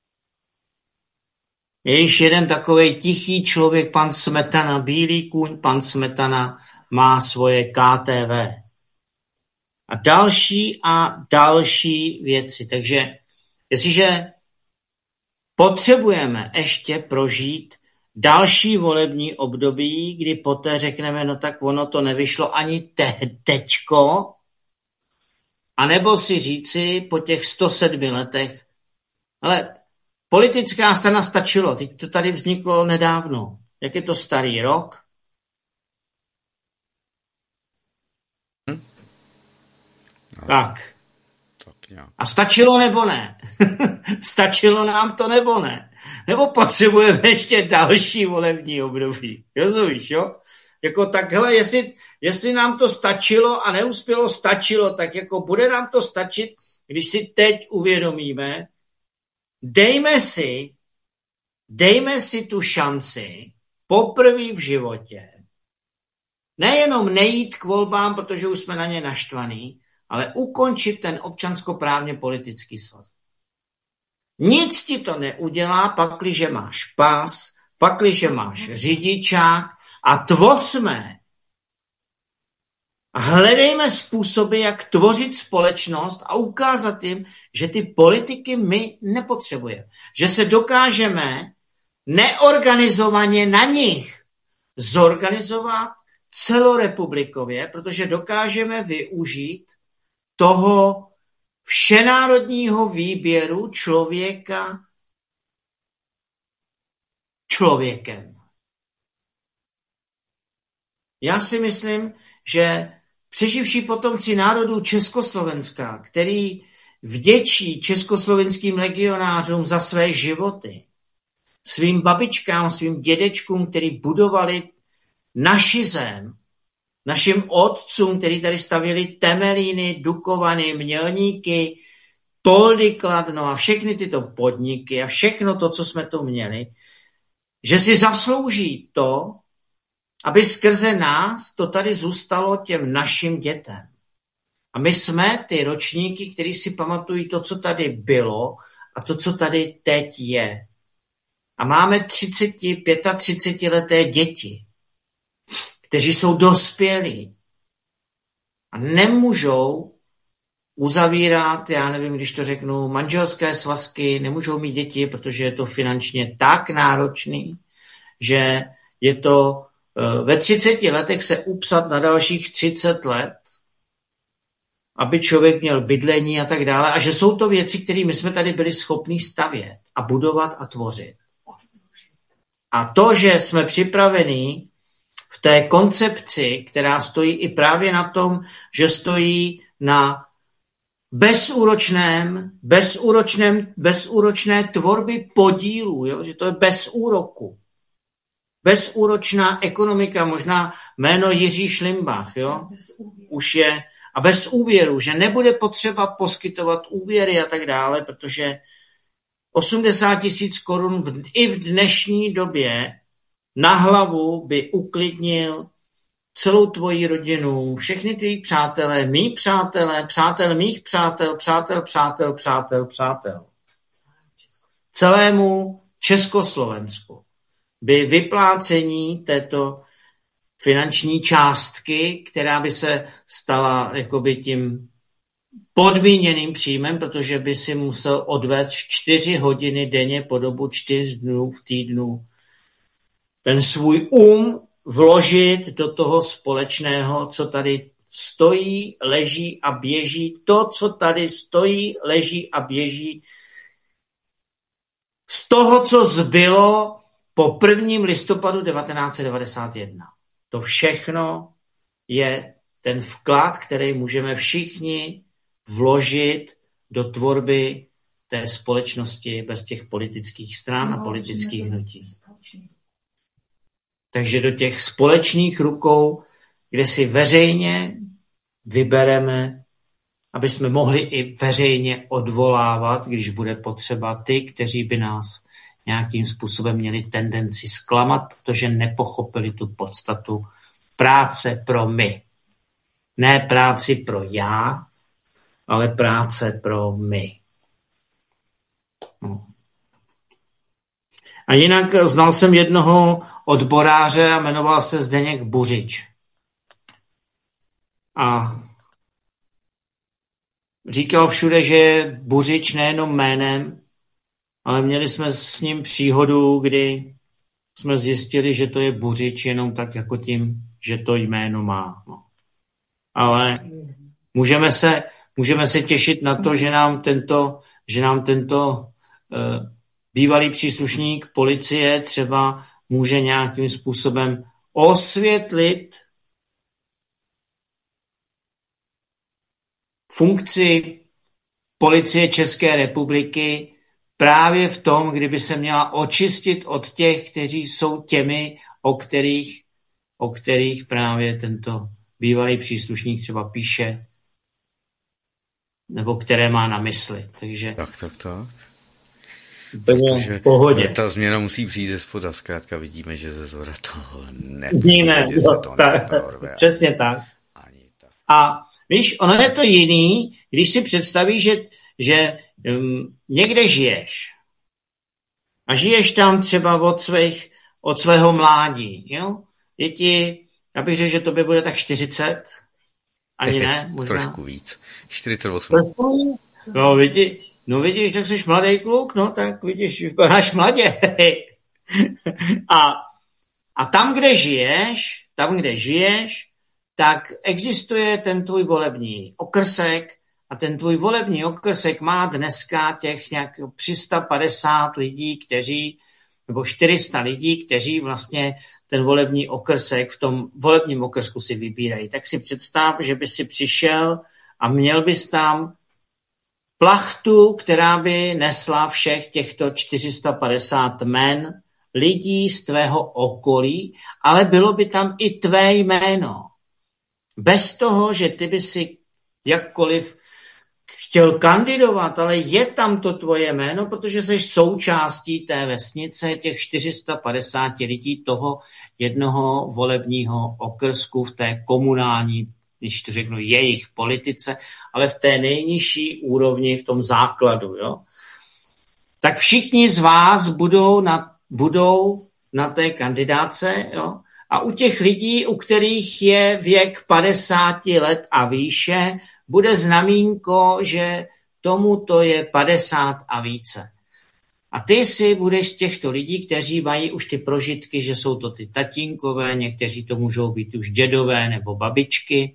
Je již jeden takovej tichý člověk, pan Smetana, bílý kůň, pan Smetana má svoje K T V. A další a další věci. Takže jestliže potřebujeme ještě prožít další volební období, kdy poté řekneme, no tak ono to nevyšlo ani te- tečko, anebo si říci po těch sto sedmi letech, ale politická strana stačilo, teď to tady vzniklo nedávno. Jak je to starý rok? Hm? No, tak. tak A stačilo nebo ne? Stačilo nám to nebo ne? Nebo potřebujeme ještě další volební období? Rozumíš, jo? Jako takhle, jestli, jestli nám to stačilo a neuspělo, stačilo, tak jako bude nám to stačit, když si teď uvědomíme, dejme si, dejme si tu šanci poprvé v životě nejenom nejít k volbám, protože už jsme na ně naštvaný, ale ukončit ten občanskoprávně politický svaz. Nic ti to neudělá, pakliže máš pas, pakliže máš řidičák a tvořme. A hledejme způsoby, jak tvořit společnost a ukázat jim, že ty politiky my nepotřebujeme. Že se dokážeme neorganizovaně na nich zorganizovat celorepublikově, protože dokážeme využít toho všenárodního výběru člověka člověkem. Já si myslím, že přeživší potomci národů Československa, který vděčí československým legionářům za své životy, svým babičkám, svým dědečkům, který budovali naši zem, našim otcům, který tady stavěli Temelíny, Dukovany, Mělníky, Toldy, Kladno a všechny tyto podniky a všechno to, co jsme tu měli, že si zaslouží to, aby skrze nás to tady zůstalo těm našim dětem. A my jsme ty ročníky, kteří si pamatují to, co tady bylo a to, co tady teď je. A máme třicet, třicet pět leté děti, kteří jsou dospělí a nemůžou uzavírat, já nevím, když to řeknu, manželské svazky, nemůžou mít děti, protože je to finančně tak náročný, že je to ve třiceti letech se upsat na dalších třicet let aby člověk měl bydlení a tak dále. A že jsou to věci, které my jsme tady byli schopni stavět a budovat a tvořit. A to, že jsme připraveni v té koncepci, která stojí i právě na tom, že stojí na bezúročném, bezúročném, bezúročné tvorby podílů, jo? Že to je bez úroku. Bezúročná ekonomika, možná jméno Jiří Šlimbach, jo? Už je, a bez úvěru, že nebude potřeba poskytovat úvěry a tak dále, protože osmdesát tisíc korun v, i v dnešní době na hlavu by uklidnil celou tvoji rodinu, všechny tví přátelé, mý přátelé, přátel mých přátel, přátel, přátel, přátel, přátel. Celému Československu by vyplácení této finanční částky, která by se stala jakoby tím podmíněným příjmem, protože by si musel odvést čtyři hodiny denně po dobu čtyř dnů v týdnu ten svůj um vložit do toho společného, co tady stojí, leží a běží. To, co tady stojí, leží a běží z toho, co zbylo po prvním listopadu devatenáct set devadesát jedna. To všechno je ten vklad, který můžeme všichni vložit do tvorby té společnosti bez těch politických stran a politických hnutí. Takže do těch společných rukou, kde si veřejně vybereme, aby jsme mohli i veřejně odvolávat, když bude potřeba ty, kteří by nás nějakým způsobem měli tendenci zklamat, protože nepochopili tu podstatu práce pro my. Ne práci pro já, ale práce pro my. No. A jinak znal jsem jednoho odboráře a jmenoval se Zdeněk Buřič. A říkal všude, že je Buřič nejenom jménem, ale měli jsme s ním příhodu, kdy jsme zjistili, že to je Buřič jenom tak jako tím, že to jméno má. No. Ale můžeme se, můžeme se těšit na to, že nám tento, že nám tento uh, bývalý příslušník policie třeba může nějakým způsobem osvětlit funkci policie České republiky právě v tom, kdyby se měla očistit od těch, kteří jsou těmi, o kterých, o kterých právě tento bývalý příslušník třeba píše, nebo které má na mysli. Takže tak, tak, tak. Protože pohodě. Ta změna musí přijít ze spoda, zkrátka vidíme, že ze zhora toho nepůjde, že se to neprorve. Přesně tak. Ani tak. A víš, ono je to jiný, když si představíš, že, že um, někde žiješ a žiješ tam třeba od, svých, od svého mládí. Jo? Je ti, já bych řekl, že tobě bude tak čtyřicet, ani ne, možná. Trošku víc. čtyřicet osm. No vidíš, no vidíš, tak jsi mladý kluk, no tak vidíš, vypadáš mladě. a, a tam, kde žiješ, tam, kde žiješ, tak existuje ten tvůj volební okrsek a ten tvůj volební okrsek má dneska těch nějak tři sta padesát lidí, kteří, nebo čtyři sta lidí, kteří vlastně ten volební okrsek v tom volebním okrsku si vybírají. Tak si představ, že by si přišel a měl bys tam plachtu, která by nesla všech těchto čtyři sta padesát jmen lidí z tvého okolí, ale bylo by tam i tvé jméno. Bez toho, že ty by si jakkoliv chtěl kandidovat, ale je tam to tvoje jméno, protože jsi součástí té vesnice těch čtyři sta padesát lidí toho jednoho volebního okrsku v té komunální, když to řeknu, jejich politice, ale v té nejnižší úrovni, v tom základu. Jo? Tak všichni z vás budou na, budou na té kandidáce, jo? A u těch lidí, u kterých je věk padesát let a výše, bude znamínko, že tomuto je padesát a více. A ty si budeš z těchto lidí, kteří mají už ty prožitky, že jsou to ty tatínkové, někteří to můžou být už dědové nebo babičky,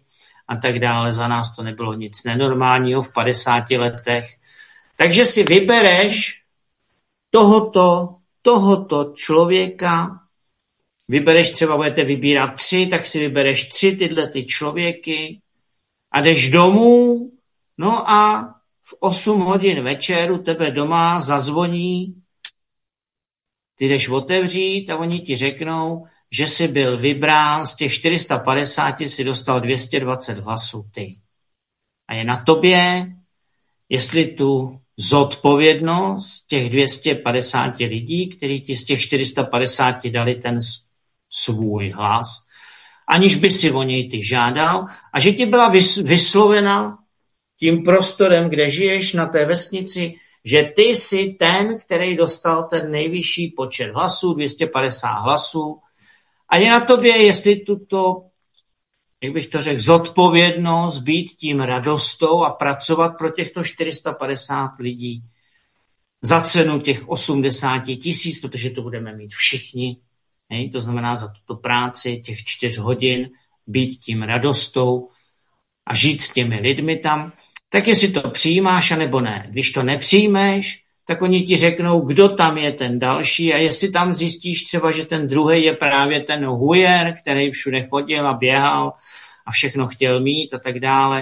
a tak dále. Za nás to nebylo nic nenormálního v padesáti letech. Takže si vybereš tohoto, tohoto člověka, vybereš třeba, budete vybírat tři, tak si vybereš tři tyhle ty člověky a jdeš domů, no a v osm hodin večeru tebe doma zazvoní, ty jdeš otevřít a oni ti řeknou, že jsi byl vybrán, z těch čtyři sta padesát si dostal dvě stě dvacet hlasů ty. A je na tobě, jestli tu zodpovědnost těch dvě stě padesát lidí, kteří ti z těch čtyři sta padesát dali ten svůj hlas, aniž by si o něj ty žádal, a že ti byla vyslovena tím prostorem, kde žiješ na té vesnici, že ty jsi ten, který dostal ten nejvyšší počet hlasů, dvě stě padesát hlasů, a je na tobě, jestli tuto, jak bych to řekl, zodpovědnost být tím radostou a pracovat pro těchto čtyři sta padesát lidí za cenu těch osmdesát tisíc, protože to budeme mít všichni. Hej? To znamená za tuto práci těch čtyř hodin být tím radostou a žít s těmi lidmi tam, tak jestli to přijímáš, anebo ne. Když to nepřijmeš, tak oni ti řeknou, kdo tam je ten další, a jestli tam zjistíš třeba, že ten druhý je právě ten hujer, který všude chodil a běhal a všechno chtěl mít a tak dále,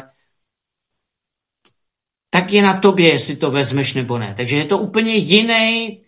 tak je na tobě, jestli to vezmeš nebo ne. Takže je to úplně jiný,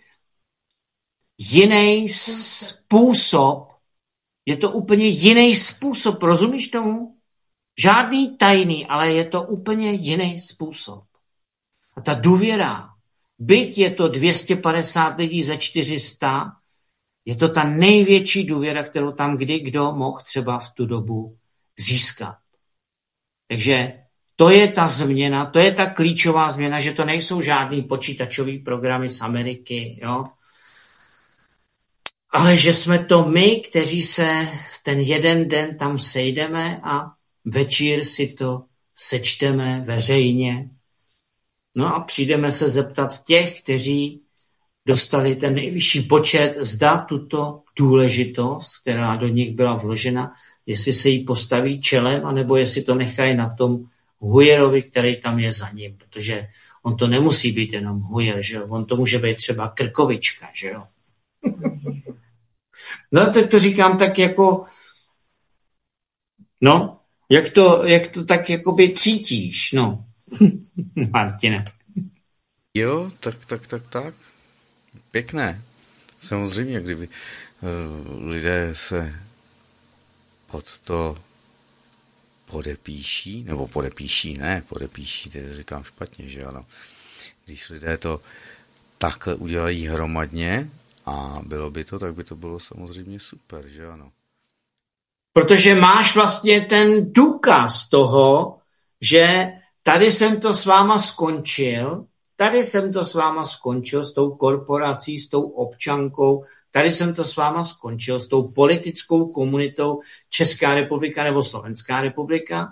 jiný způsob, je to úplně jiný způsob, rozumíš tomu? Žádný tajný, ale je to úplně jiný způsob. A ta důvěra, byť je to dvě stě padesát lidí ze čtyři sta, je to ta největší důvěra, kterou tam kdy kdo mohl třeba v tu dobu získat. Takže to je ta změna, to je ta klíčová změna, že to nejsou žádný počítačový programy z Ameriky, jo? Ale že jsme to my, kteří se v ten jeden den tam sejdeme a večír si to sečteme veřejně. No a přijdeme se zeptat těch, kteří dostali ten nejvyšší počet, zda tuto důležitost, která do nich byla vložena, jestli se jí postaví čelem, anebo jestli to nechají na tom hujerovi, který tam je za ním. Protože on to nemusí být jenom hujer, že jo? On to může být třeba krkovička, že jo? No tak to říkám tak jako, no, jak to, jak to tak jakoby cítíš, no. Martine. Jo, tak, tak, tak, tak. Pěkné. Samozřejmě, kdyby uh, lidé se pod to podepíší, nebo podepíší, ne, podepíší, to říkám špatně, že ano. Když lidé to takhle udělají hromadně a bylo by to, tak by to bylo samozřejmě super, že ano. Protože máš vlastně ten důkaz toho, že tady jsem to s váma skončil, tady jsem to s váma skončil s tou korporací, s tou občankou, tady jsem to s váma skončil s tou politickou komunitou Česká republika nebo Slovenská republika.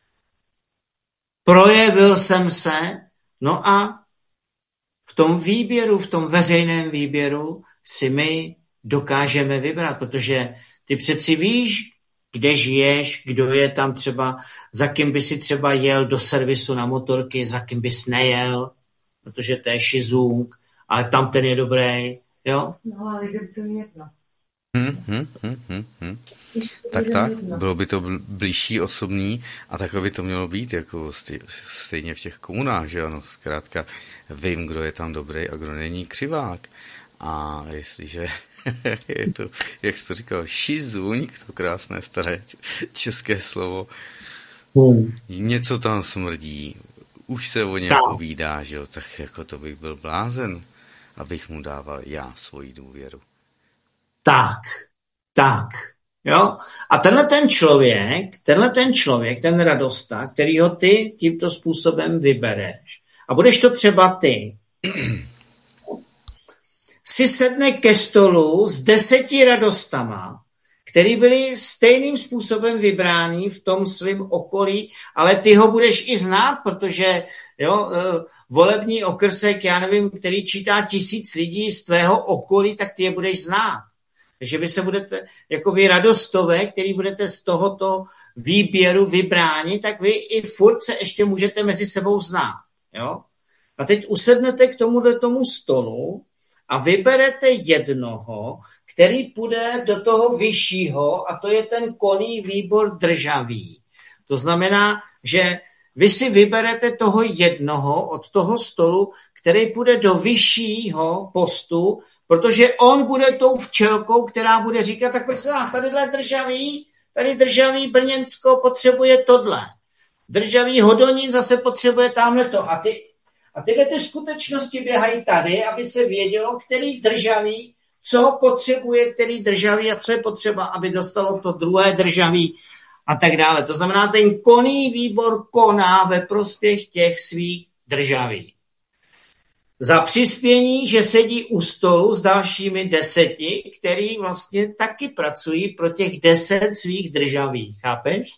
Projevil jsem se, no a v tom výběru, v tom veřejném výběru si my dokážeme vybrat, protože ty přeci víš, kde žiješ, kdo je tam třeba, za kým by si třeba jel do servisu na motorky, za kým bys nejel, protože to je šizung, ale tam ten je dobrý, jo? No, ale jde to jedno. Hmm, hmm, hmm, hmm, hmm. Tak tak, bylo by to blížší, osobní a takhle by to mělo být, jako stejně v těch komunách, že ano, zkrátka vím, kdo je tam dobrý a kdo není křivák. A jestliže je to, jak jsi to říkal, šizuň, to krásné staré české slovo, hmm. něco tam smrdí, už se o něm tak povídá, že jo, tak jako to bych byl blázen, abych mu dával já svoji důvěru. Tak, tak, jo. A tenhle ten člověk, tenhle ten člověk, ten radosta, kterýho ty tímto způsobem vybereš, a budeš to třeba ty, si sedne ke stolu s deseti radostama, který byli stejným způsobem vybráni v tom svém okolí, ale ty ho budeš i znát, protože jo, volební okrsek, já nevím, který čítá tisíc lidí z tvého okolí, tak ty je budeš znát. Takže vy se budete, jakoby radostové, který budete z tohoto výběru, vybrání, tak vy i furt se ještě můžete mezi sebou znát. Jo? A teď usednete k tomuhle tomu stolu a vyberete jednoho, který půjde do toho vyššího, a to je ten konný výbor državý. To znamená, že vy si vyberete toho jednoho od toho stolu, který půjde do vyššího postu, protože on bude tou včelkou, která bude říkat, tak pojď se, tadyhle državý, tady državý Brněnsko potřebuje tohle. Državý Hodonín zase potřebuje tamhleto. A, ty, a tyhle ty skutečnosti běhají tady, aby se vědělo, který državý, co potřebuje, který državý a co je potřeba, aby dostalo to druhé državý a tak dále. To znamená, ten konný výbor koná ve prospěch těch svých državí. Za přispění, že sedí u stolu s dalšími deseti, který vlastně taky pracují pro těch deset svých državí. Chápeš?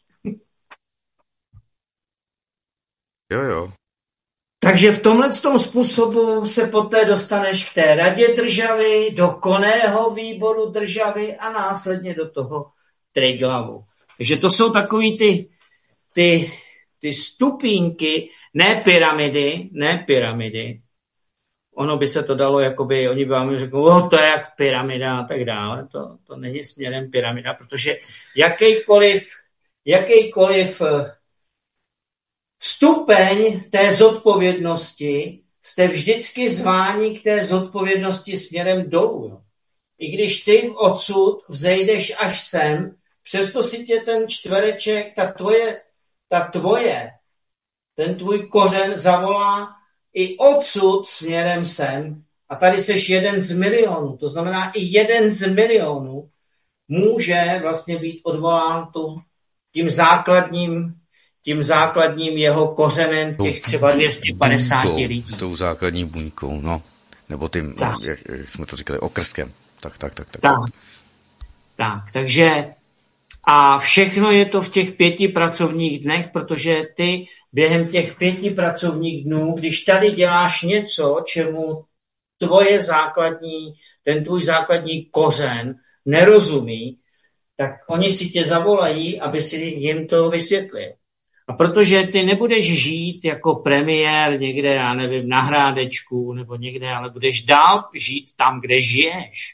Jo, jo. Takže v tomhle tom způsobu se poté dostaneš k té radě državy, do konného výboru državy a následně do toho triglavu. Takže to jsou takový ty, ty, ty stupínky, ne pyramidy, ne pyramidy. Ono by se to dalo, jakoby, oni by vám řekli, oh, to je jak pyramida a tak dále. To, to není směrem pyramida, protože jakýkoliv, jakýkoliv stupeň té zodpovědnosti jste vždycky zváni k té zodpovědnosti směrem dolů. Jo. I když ty odsud vzejdeš až sem, přesto si tě ten čtvereček, ta tvoje, ta tvoje, ten tvůj kořen zavolá i odsud směrem sem. A tady seš jeden z milionů. To znamená, i jeden z milionů může vlastně být odvolán tím základním, tím základním jeho kořenem těch třeba dvě stě padesát buňkou, lidí. Tou základní buňkou, no. Nebo tím, jak, jak jsme to říkali, okrskem. Tak, tak, tak, tak. Tak, tak takže a všechno je to v těch pěti pracovních dnech, protože ty během těch pěti pracovních dnů, když tady děláš něco, čemu tvoje základní, ten tvůj základní kořen nerozumí, tak oni si tě zavolají, aby si jim to vysvětlil. A protože ty nebudeš žít jako premiér někde, já nevím, na Hrádečku nebo někde, ale budeš dál žít tam, kde žiješ.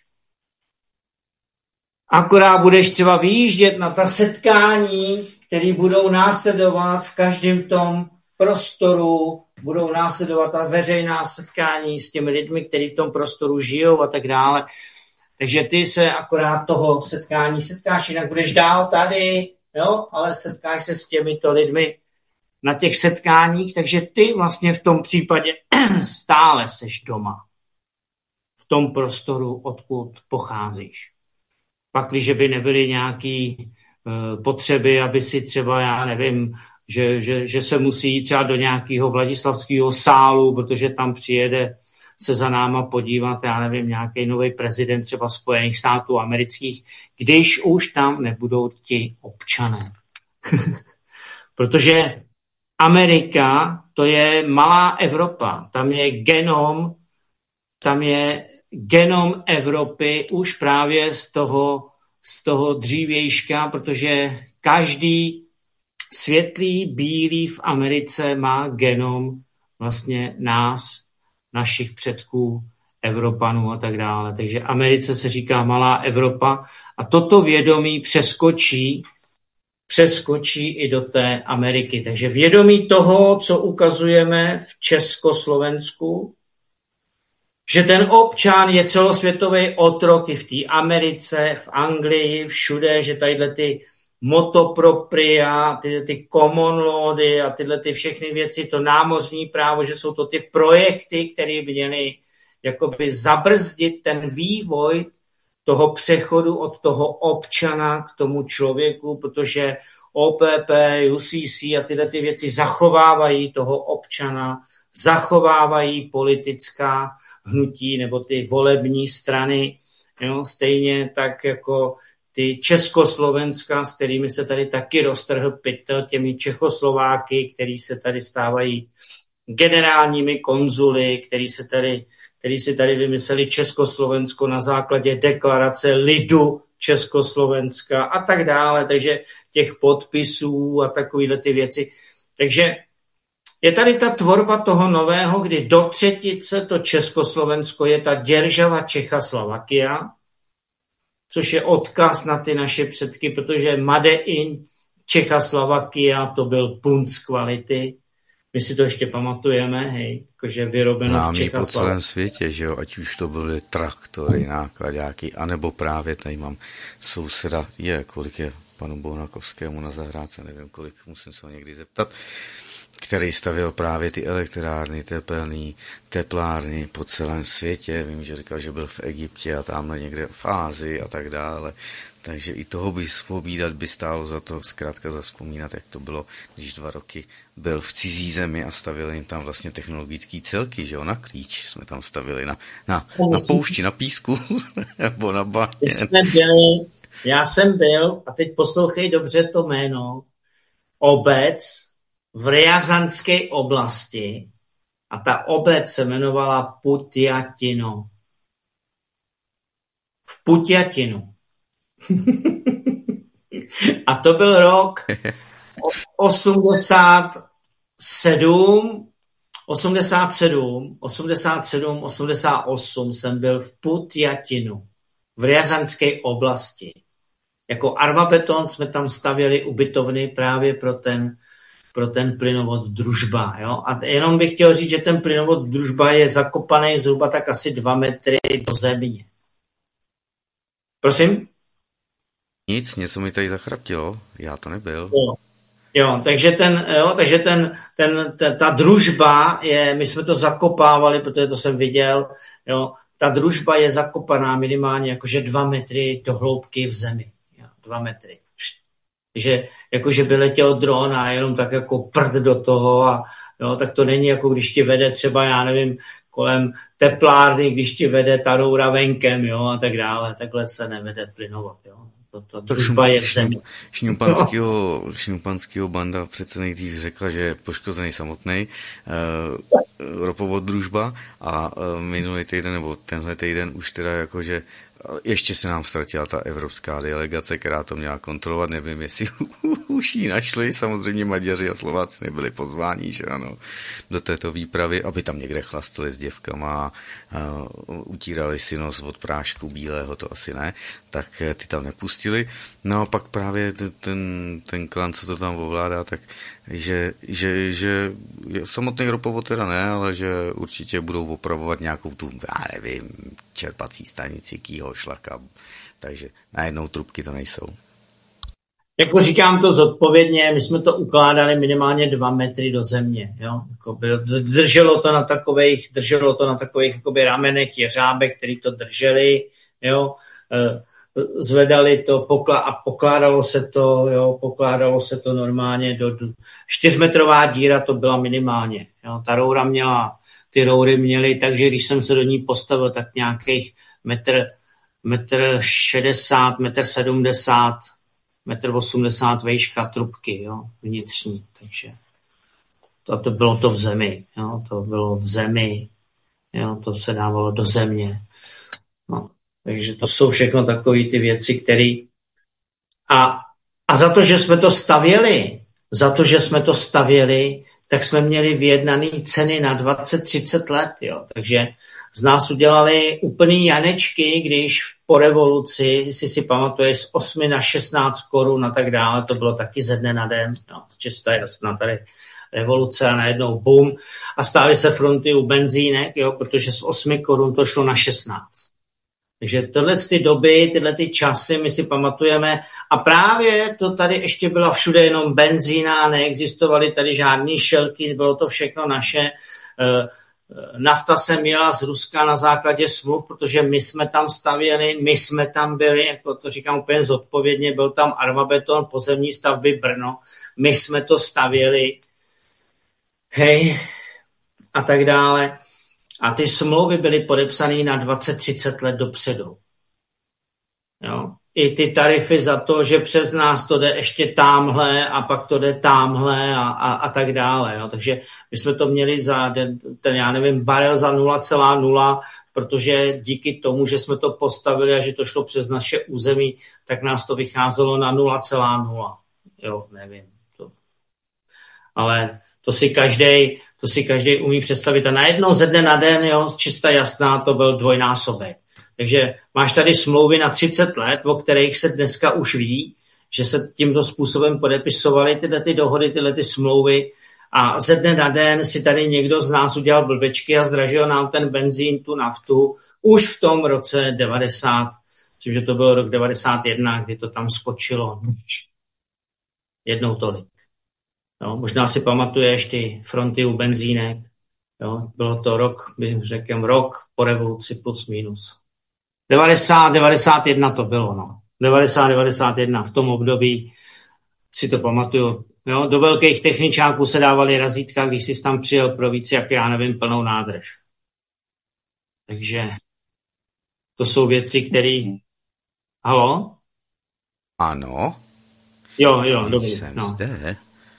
Akorát budeš třeba vyjíždět na ta setkání, které budou následovat v každém tom prostoru, budou následovat ta veřejná setkání s těmi lidmi, kteří v tom prostoru žijou a tak dále. Takže ty se akorát toho setkání setkáš, jinak budeš dál tady, jo, ale setkáš se s těmito lidmi na těch setkáních, takže ty vlastně v tom případě stále seš doma. V tom prostoru, odkud pocházíš. Pak, když by nebyly nějaké uh, potřeby, aby si třeba, já nevím, že, že, že se musí jít třeba do nějakého Vladislavského sálu, protože tam přijede se za náma podívat, já nevím, nějaký nový prezident třeba Spojených států amerických, když už tam nebudou ti občané. Protože Amerika, to je malá Evropa, tam je genom, tam je genom Evropy už právě z toho, z toho dřívějška, protože každý světlý, bílý v Americe má genom vlastně nás, našich předků, Evropanů a tak dále. Takže Americe se říká malá Evropa a toto vědomí přeskočí, přeskočí i do té Ameriky. Takže vědomí toho, co ukazujeme v Československu, že ten občan je celosvětový otrok i v té Americe, v Anglii, všude, že tadyhle ty motopropria, tyhle ty common lawdy a tyhle ty všechny věci, to námořní právo, že jsou to ty projekty, které by měly jakoby zabrzdit ten vývoj toho přechodu od toho občana k tomu člověku, protože O P P, U C C a tyhle ty věci zachovávají toho občana, zachovávají politická hnutí nebo ty volební strany, jo, stejně tak jako ty Československa, s kterými se tady taky roztrhl pytel, těmi Čechoslováky, který se tady stávají generálními konzuly, který se tady, který si tady vymysleli Československo na základě deklarace lidu Československa a tak dále. Takže těch podpisů a takovýhle ty věci. Takže je tady ta tvorba toho nového, kdy do třetice to Československo je ta děržava Čechoslovakia, což je odkaz na ty naše předky, protože Made in Čechoslovakia to byl punc kvality. My si to ještě pamatujeme, hej, jakože vyrobeno v Čechoslovensku. po celém světě, že jo, ať už to byly traktory, nákladáky, anebo právě tady mám souseda, je, kolik je panu Bounakovskému na zahrádce, nevím kolik, musím se ho někdy zeptat, který stavěl právě ty elektrárny, tepelný, teplárny po celém světě. Vím, že říkal, že byl v Egyptě a tamhle někde v Ázii a tak dále. Takže i toho by vzpomínat by stálo za to zkrátka zaspomínat, jak to bylo, když dva roky byl v cizí zemi a stavili jim tam vlastně technologický celky, že jo, na klíč jsme tam stavili, na, na, na poušti, na písku, nebo na baně. Jsme byli, já jsem byl, a teď poslouchej dobře to jméno, obec v Ryazanské oblasti a ta obec se jmenovala Putyatino. V Putyatinu. A to byl rok osmdesát sedm, osmdesát sedm, osmdesát sedm, osmdesát osm jsem byl v Putyatinu, v Ryazanské oblasti. Jako Armabeton jsme tam stavěli ubytovny právě pro ten, pro ten plynovod Družba. Jo? A jenom bych chtěl říct, že ten plynovod Družba je zakopaný zhruba tak asi dva metry do země. Prosím? Nic, něco mi tady zachraptilo, já to nebyl. Jo, jo takže, ten, jo, takže ten, ten, ten, ta Družba, je, my jsme to zakopávali, protože to jsem viděl, jo, ta Družba je zakopaná minimálně jakože dva metry do hloubky v zemi. Jo, dva metry. Takže jakože by letěl dron a jenom tak jako prd do toho a jo, tak to není jako když ti vede třeba, já nevím, kolem teplárny, když ti vede ta roura venkem, jo, a tak dále. Takhle se nevede plynovod, jo. To, to Družba je v zemi. Šňupanskýho, šňupanskýho banda přece nejdřív řekla, že je poškozený samotný uh, ropovod Družba a uh, minulý týden nebo tenhle týden už teda jakože ještě se nám ztratila ta evropská delegace, která to měla kontrolovat, nevím, jestli už ji našli, samozřejmě Maďaři a Slováci nebyli pozváni, že ano, do této výpravy, aby tam někde chlastali s děvkama a uh, utírali si nos od prášku bílého, to asi ne, tak ty tam nepustili. No a pak právě ten, ten klan, co to tam ovládá, tak že, že, že samotný ropovod teda ne, ale že určitě budou opravovat nějakou tu, já nevím, čerpací stanici, kýho šlaka, takže najednou trubky to nejsou. Jako říkám to zodpovědně, my jsme to ukládali minimálně dva metry do země, jo. Jako bylo, drželo to na takových, drželo to na takových jakoby ramenech jeřábek, který to drželi, jo. Zvedali to pokla- a pokládalo se to, jo, pokládalo se to normálně do, do čtyřmetrová díra to byla minimálně, jo. Ta roura měla, ty roury měly, takže když jsem se do ní postavil, tak nějakých metr, metr šedesát, metr sedmdesát, metr osmdesát vejška trubky, jo, vnitřní, takže to, to bylo to v zemi, jo, to bylo v zemi, jo, to se dávalo do země, no. Takže to jsou všechno takové ty věci, které... A, a za to, že jsme to stavěli, za to, že jsme to stavěli, tak jsme měli vyjednané ceny na dvacet třicet let. Jo. Takže z nás udělali úplný janečky, když po revoluci, jestli si pamatuješ, z osmi na šestnáct korun a tak dále, to bylo taky ze dne na den. Jo. Čistá jasná tady revoluce a najednou bum. A stály se fronty u benzínek, jo, protože z osmi korun to šlo na šestnáct. Takže tyhle ty doby, tyhle ty časy my si pamatujeme a právě to tady ještě byla všude jenom benzína, neexistovaly tady žádný šelky, bylo to všechno naše. Nafta se měla z Ruska na základě smluv, protože my jsme tam stavěli, my jsme tam byli, jako to říkám úplně zodpovědně, byl tam Armabeton, pozemní stavby Brno, my jsme to stavěli, hej, a tak dále. A ty smlouvy byly podepsané na dvacet třicet let dopředu. Jo? I ty tarify za to, že přes nás to jde ještě támhle a pak to jde támhle a, a, a tak dále. Jo? Takže my jsme to měli za ten, ten já nevím, barel za nula celá nula, protože díky tomu, že jsme to postavili a že to šlo přes naše území, tak nás to vycházelo na nula celá nula. jo, nevím. To. Ale to si každej, to si každej umí představit. A najednou ze dne na den, jo, čista jasná, to byl dvojnásobek. Takže máš tady smlouvy na třicet let, o kterých se dneska už ví, že se tímto způsobem podepisovaly tyhle ty dohody, tyhle ty smlouvy a ze dne na den si tady někdo z nás udělal blbečky a zdražil nám ten benzín, tu naftu už v tom roce devadesát, což to byl rok devadesát jedna, kdy to tam skočilo jednou tolik. Jo, možná si pamatuješ ty fronty u benzínek. Jo, bylo to rok, bych řekl, rok po revoluci plus minus. devadesát, devadesát jedna to bylo, no. devadesát, devadesát jedna v tom období si to pamatuju. Jo, do velkých techničáků se dávaly razítka, když jsi tam přijel pro víc, jak já nevím, plnou nádrž. Takže to jsou věci, které... Haló? Ano. Jo, jo, dobrý. Jsem no. zde.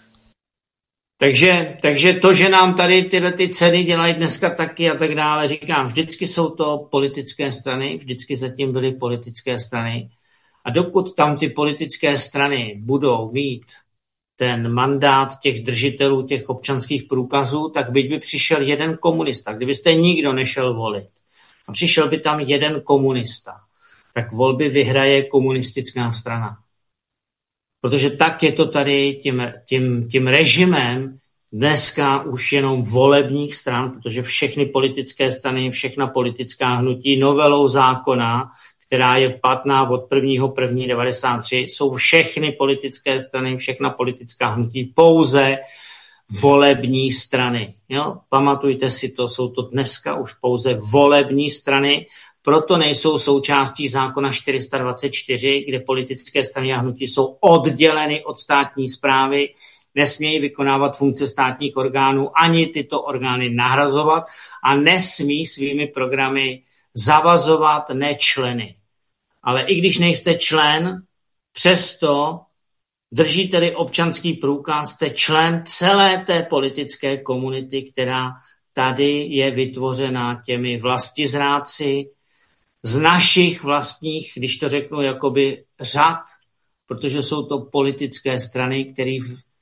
Takže, takže to, že nám tady tyhle ty ceny dělají dneska taky a tak dále, říkám, vždycky jsou to politické strany, vždycky zatím byly politické strany. A dokud tam ty politické strany budou mít ten mandát těch držitelů těch občanských průkazů, tak byť by přišel jeden komunista. Kdybyste nikdo nešel volit a přišel by tam jeden komunista, tak volby vyhraje komunistická strana. Protože tak je to tady tím, tím, tím režimem dneska už jenom volebních stran, protože všechny politické strany, všechna politická hnutí novelou zákona, která je platná od prvního prvního devadesát tři, jsou všechny politické strany, všechna politická hnutí pouze volební strany. Jo? Pamatujte si to, jsou to dneska už pouze volební strany, proto nejsou součástí zákona čtyři sta dvacet čtyři, kde politické strany a hnutí jsou odděleny od státní správy, nesmějí vykonávat funkce státních orgánů, ani tyto orgány nahrazovat a nesmí svými programy zavazovat nečleny. Ale i když nejste člen, přesto držíte-li občanský průkaz, jste člen celé té politické komunity, která tady je vytvořena těmi vlastizrádci, z našich vlastních, když to řeknu, jakoby řad, protože jsou to politické strany, které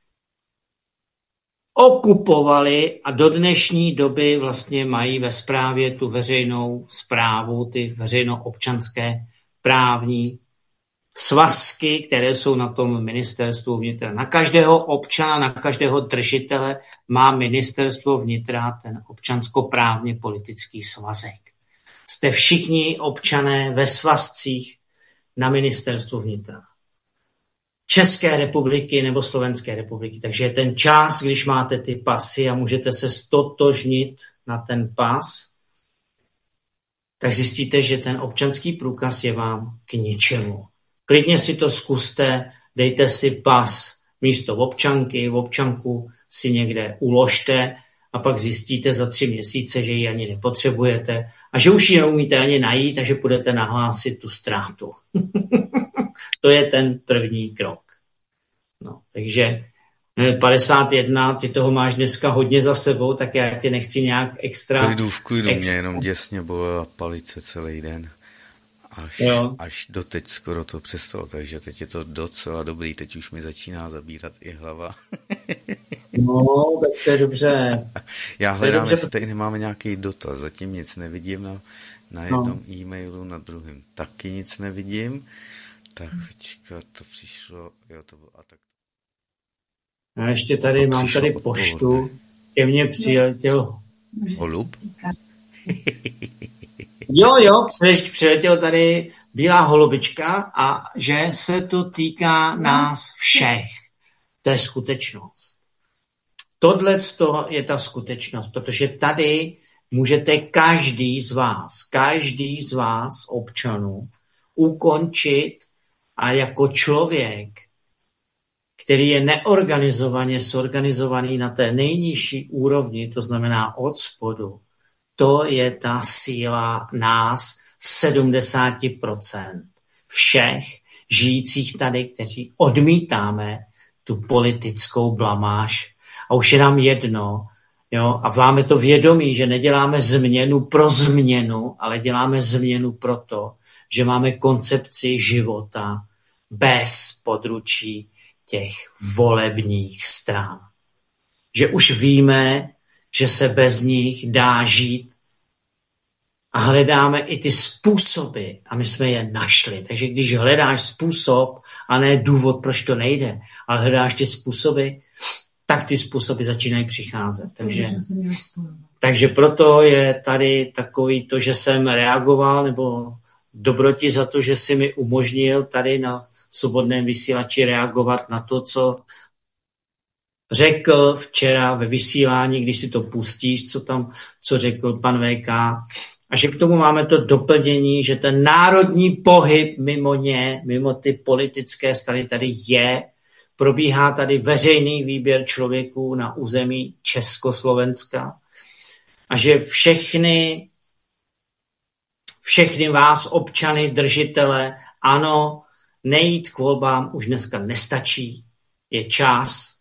okupovali a do dnešní doby vlastně mají ve správě tu veřejnou správu, ty veřejno-občanské právní svazky, které jsou na tom ministerstvu vnitra. Na každého občana, na každého držitele má ministerstvo vnitra ten občanskoprávně politický svazek. Jste všichni občané ve svazcích na ministerstvu vnitra České republiky nebo Slovenské republiky. Takže je ten čas, když máte ty pasy a můžete se stotožnit na ten pas, tak zjistíte, že ten občanský průkaz je vám k ničemu. Klidně si to zkuste, dejte si pas místo občanky, občanku si někde uložte a pak zjistíte za tři měsíce, že ji ani nepotřebujete a že už ji neumíte ani najít a že budete nahlásit tu ztrátu. To je ten první krok. No, takže padesát jedna, ty toho máš dneska hodně za sebou, tak já tě nechci nějak extra... Klidu v klidu, extra... mě jenom děsně bolela palice celý den. Až, až doteď skoro to přestalo, takže teď je to docela dobrý, teď už mi začíná zabírat i hlava. No, tak to je dobře. Já hledám, jestli tady nemáme nějaký dotaz, zatím nic nevidím na, na jednom no. e-mailu, na druhém taky nic nevidím. Tak počkat, to přišlo, jo, to bylo a tak. Já ještě tady mám tady poštu, ke mně přiletěl holub. Jo, jo, přiletěl tady bílá holubička a že se to týká nás všech. To je skutečnost. Tohle je ta skutečnost, protože tady můžete každý z vás, každý z vás občanů ukončit a jako člověk, který je neorganizovaně zorganizovaný na té nejnižší úrovni, to znamená od spodu, to je ta síla nás sedmdesát procent všech žijících tady, kteří odmítáme tu politickou blamáž. A už je nám jedno, jo, a máme to vědomí, že neděláme změnu pro změnu, ale děláme změnu proto, že máme koncepci života bez područí těch volebních stran. Že už víme, že se bez nich dá žít a hledáme i ty způsoby a my jsme je našli. Takže když hledáš způsob a ne důvod, proč to nejde, ale hledáš ty způsoby, tak ty způsoby začínají přicházet. Takže, takže proto je tady takový to, že jsem reagoval, nebo dobroti za to, že si mi umožnil tady na svobodném vysílači reagovat na to, co řekl včera ve vysílání, když si to pustíš, co tam, co řekl pan V K. A že k tomu máme to doplnění, že ten národní pohyb mimo ně, mimo ty politické strany tady je, probíhá tady veřejný výběr člověků na území Československa a že všechny, všechny vás, občany, držitele, ano, nejít k volbám už dneska nestačí. Je čas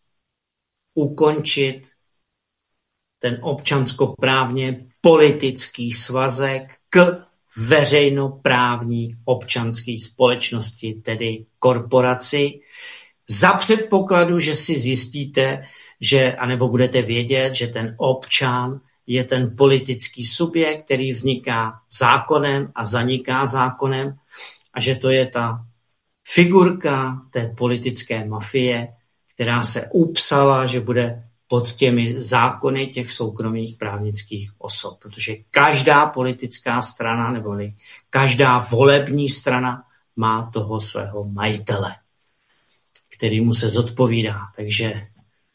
ukončit ten občanskoprávně politický svazek k veřejnoprávní občanské společnosti, tedy korporaci, za předpokladu, že si zjistíte, že, anebo budete vědět, že ten občan je ten politický subjekt, který vzniká zákonem a zaniká zákonem a že to je ta figurka té politické mafie, která se upsala, že bude pod těmi zákony těch soukromých právnických osob. Protože každá politická strana nebo každá volební strana má toho svého majitele, který mu se zodpovídá. Takže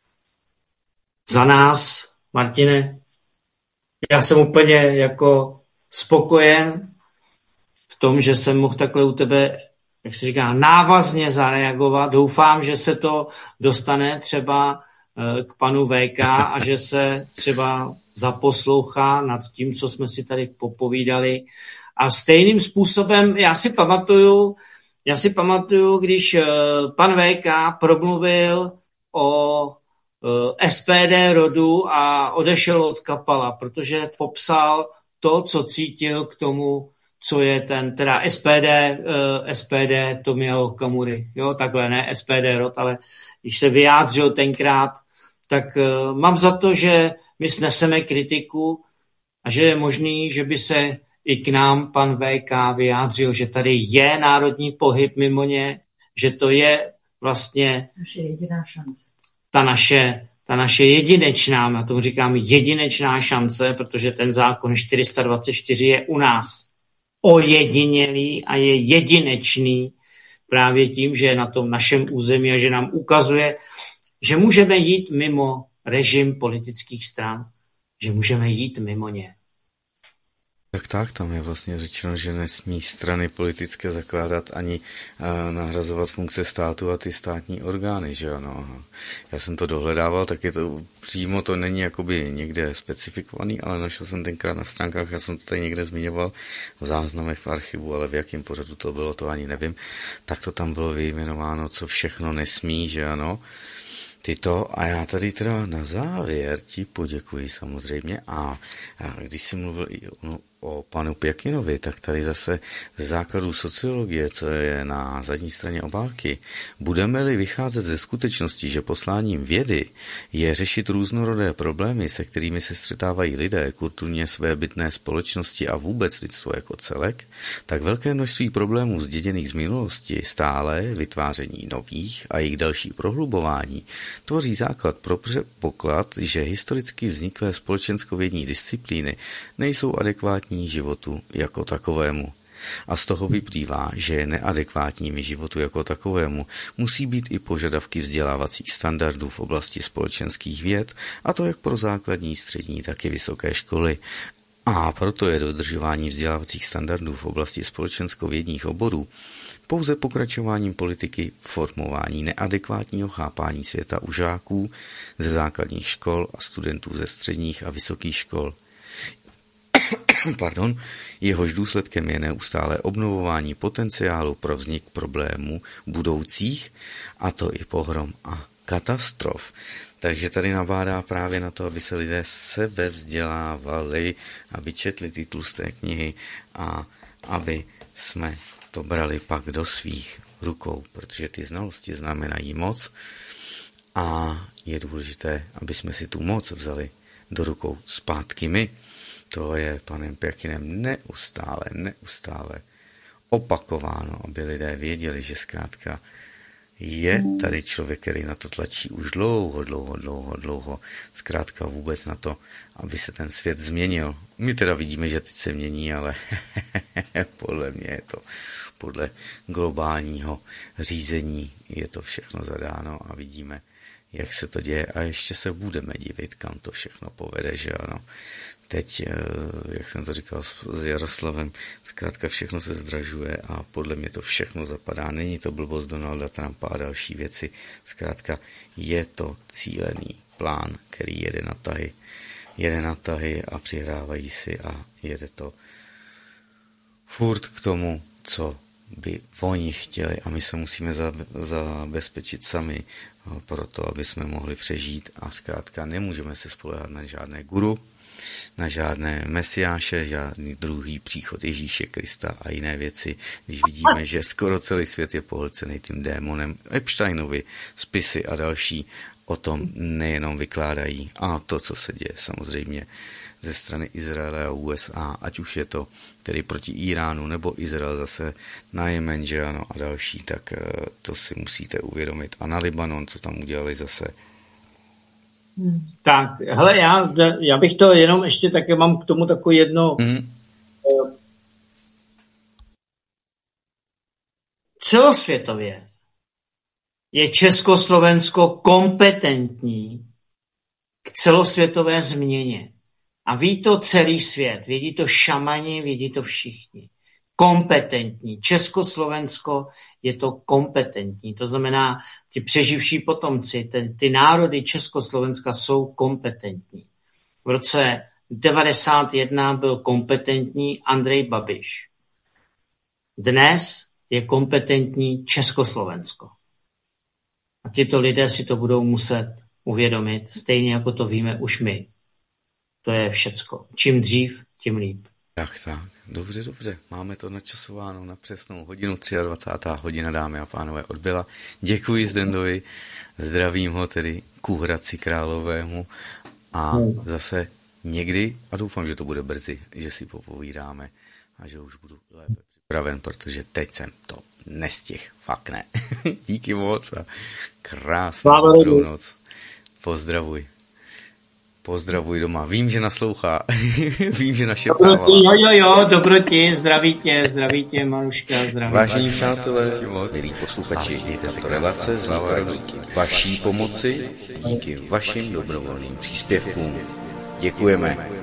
za nás, Martine, já jsem úplně jako spokojen v tom, že jsem mohl takhle u tebe, jak se říká, návazně zareagovat. Doufám, že se to dostane třeba k panu V K a že se třeba zaposlouchá nad tím, co jsme si tady popovídali. A stejným způsobem, já si pamatuju, já si pamatuju, když pan V K promluvil o S P D rodu a odešel od Kapala, protože popsal to, co cítil k tomu, co je ten, teda S P D, S P D Tomia Okamury, jo, takhle, ne S P D rod, ale když se vyjádřil tenkrát, tak uh, mám za to, že my sneseme kritiku a že je možný, že by se i k nám pan V K vyjádřil, že tady je národní pohyb mimo ně, že to je vlastně naše jediná šance. Ta naše, ta naše jedinečná, já tomu říkám jedinečná šance, protože ten zákon čtyři sta dvacet čtyři je u nás ojedinělý a je jedinečný právě tím, že je na tom našem území a že nám ukazuje, že můžeme jít mimo režim politických stran, že můžeme jít mimo ně. Tak tak, tam je vlastně řečeno, že nesmí strany politické zakládat ani uh, nahrazovat funkce státu a ty státní orgány, že jo, no. Já jsem to dohledával, tak je to přímo, to není jakoby někde specifikovaný, ale našel jsem tenkrát na stránkách, já jsem to tady někde zmiňoval v záznamech v archivu, ale v jakém pořadu to bylo, to ani nevím, tak to tam bylo vyjmenováno, co všechno nesmí, že ano. Tyto, a já tady teda na závěr ti poděkuji samozřejmě a, a když jsi mluvil i o, o panu Pěkinovi, tak tady zase z základů sociologie, co je na zadní straně obálky, budeme-li vycházet ze skutečnosti, že posláním vědy je řešit různorodé problémy, se kterými se střetávají lidé, kulturně svébytné společnosti a vůbec lidstvo jako celek, tak velké množství problémů zděděných z minulosti, stále vytváření nových a jejich další prohlubování tvoří základ pro předpoklad, že historicky vzniklé společenskovědní disciplíny nejsou adekvátní životu jako takovému. A z toho vyplývá, že neadekvátními životu jako takovému musí být i požadavky vzdělávacích standardů v oblasti společenských věd, a to jak pro základní, střední, tak i vysoké školy. A proto je dodržování vzdělávacích standardů v oblasti společenskovědních oborů pouze pokračováním politiky formování neadekvátního chápání světa u žáků ze základních škol a studentů ze středních a vysokých škol. Pardon, jehož důsledkem je neustálé obnovování potenciálu pro vznik problémů budoucích, a to i pohrom a katastrof. Takže tady nabádá právě na to, aby se lidé sebevzdělávali, aby četli ty tlusté knihy a aby jsme to brali pak do svých rukou, protože ty znalosti znamenají moc a je důležité, aby jsme si tu moc vzali do rukou zpátky my. To je panem Pěkinem neustále, neustále opakováno, aby lidé věděli, že zkrátka je tady člověk, který na to tlačí už dlouho, dlouho, dlouho, dlouho. Zkrátka vůbec na to, aby se ten svět změnil. My teda vidíme, že teď se mění, ale podle mě je to podle globálního řízení je to všechno zadáno a vidíme, jak se to děje a ještě se budeme divit, kam to všechno povede, že ano. Teď, jak jsem to říkal s Jaroslavem, zkrátka všechno se zdražuje a podle mě to všechno zapadá. Není to blbost Donalda Trumpa a další věci. Zkrátka je to cílený plán, který jede na tahy. Jede na tahy a přihrávají si a jede to furt k tomu, co by oni chtěli a my se musíme zabezpečit sami proto, aby jsme mohli přežít a zkrátka nemůžeme se spoléhat na žádné guru, na žádné mesiáše, žádný druhý příchod Ježíše Krista a jiné věci, když vidíme, že skoro celý svět je pohlcený tím démonem. Epsteinovi spisy a další o tom nejenom vykládají a to, co se děje samozřejmě ze strany Izraele a U S A, ať už je to tedy proti Iránu nebo Izrael zase na Jemen, že ano, a další, tak to si musíte uvědomit. A na Libanon, co tam udělali zase. Tak, hele, já, já bych to jenom ještě také mám k tomu takovou jedno. Mm. Celosvětově je Československo kompetentní k celosvětové změně. A ví to celý svět, vědí to šamani, vědí to všichni. Kompetentní. Československo je to kompetentní. To znamená, ti přeživší potomci, ten, ty národy Československa jsou kompetentní. V roce devadesát jedna byl kompetentní Andrej Babiš. Dnes je kompetentní Československo. A tito lidé si to budou muset uvědomit, stejně jako to víme už my. To je všecko. Čím dřív, tím líp. Tak, tak. Dobře, dobře. Máme to načasováno na přesnou hodinu. dvacátá třetí hodina, dámy a pánové, odbyla. Děkuji Zdendovi. Zdravím ho tedy k Hradci Královému. A hmm. zase někdy, a doufám, že to bude brzy, že si popovídáme a že už budu lépe připraven, protože teď jsem to nestihl. Fakt ne. Díky moc a krásnou dobrou noc. Pozdravuj. Pozdravuj doma. Vím, že naslouchá. Vím, že našeptává. Jo, jo, jo, dobroti, zdraví tě, zdraví tě, Maruška, zdraví. Vážení přátelé, milí posluchači, tato relace vznikla díky vaší pomoci, díky vašim dobrovolným příspěvkům. Děkujeme.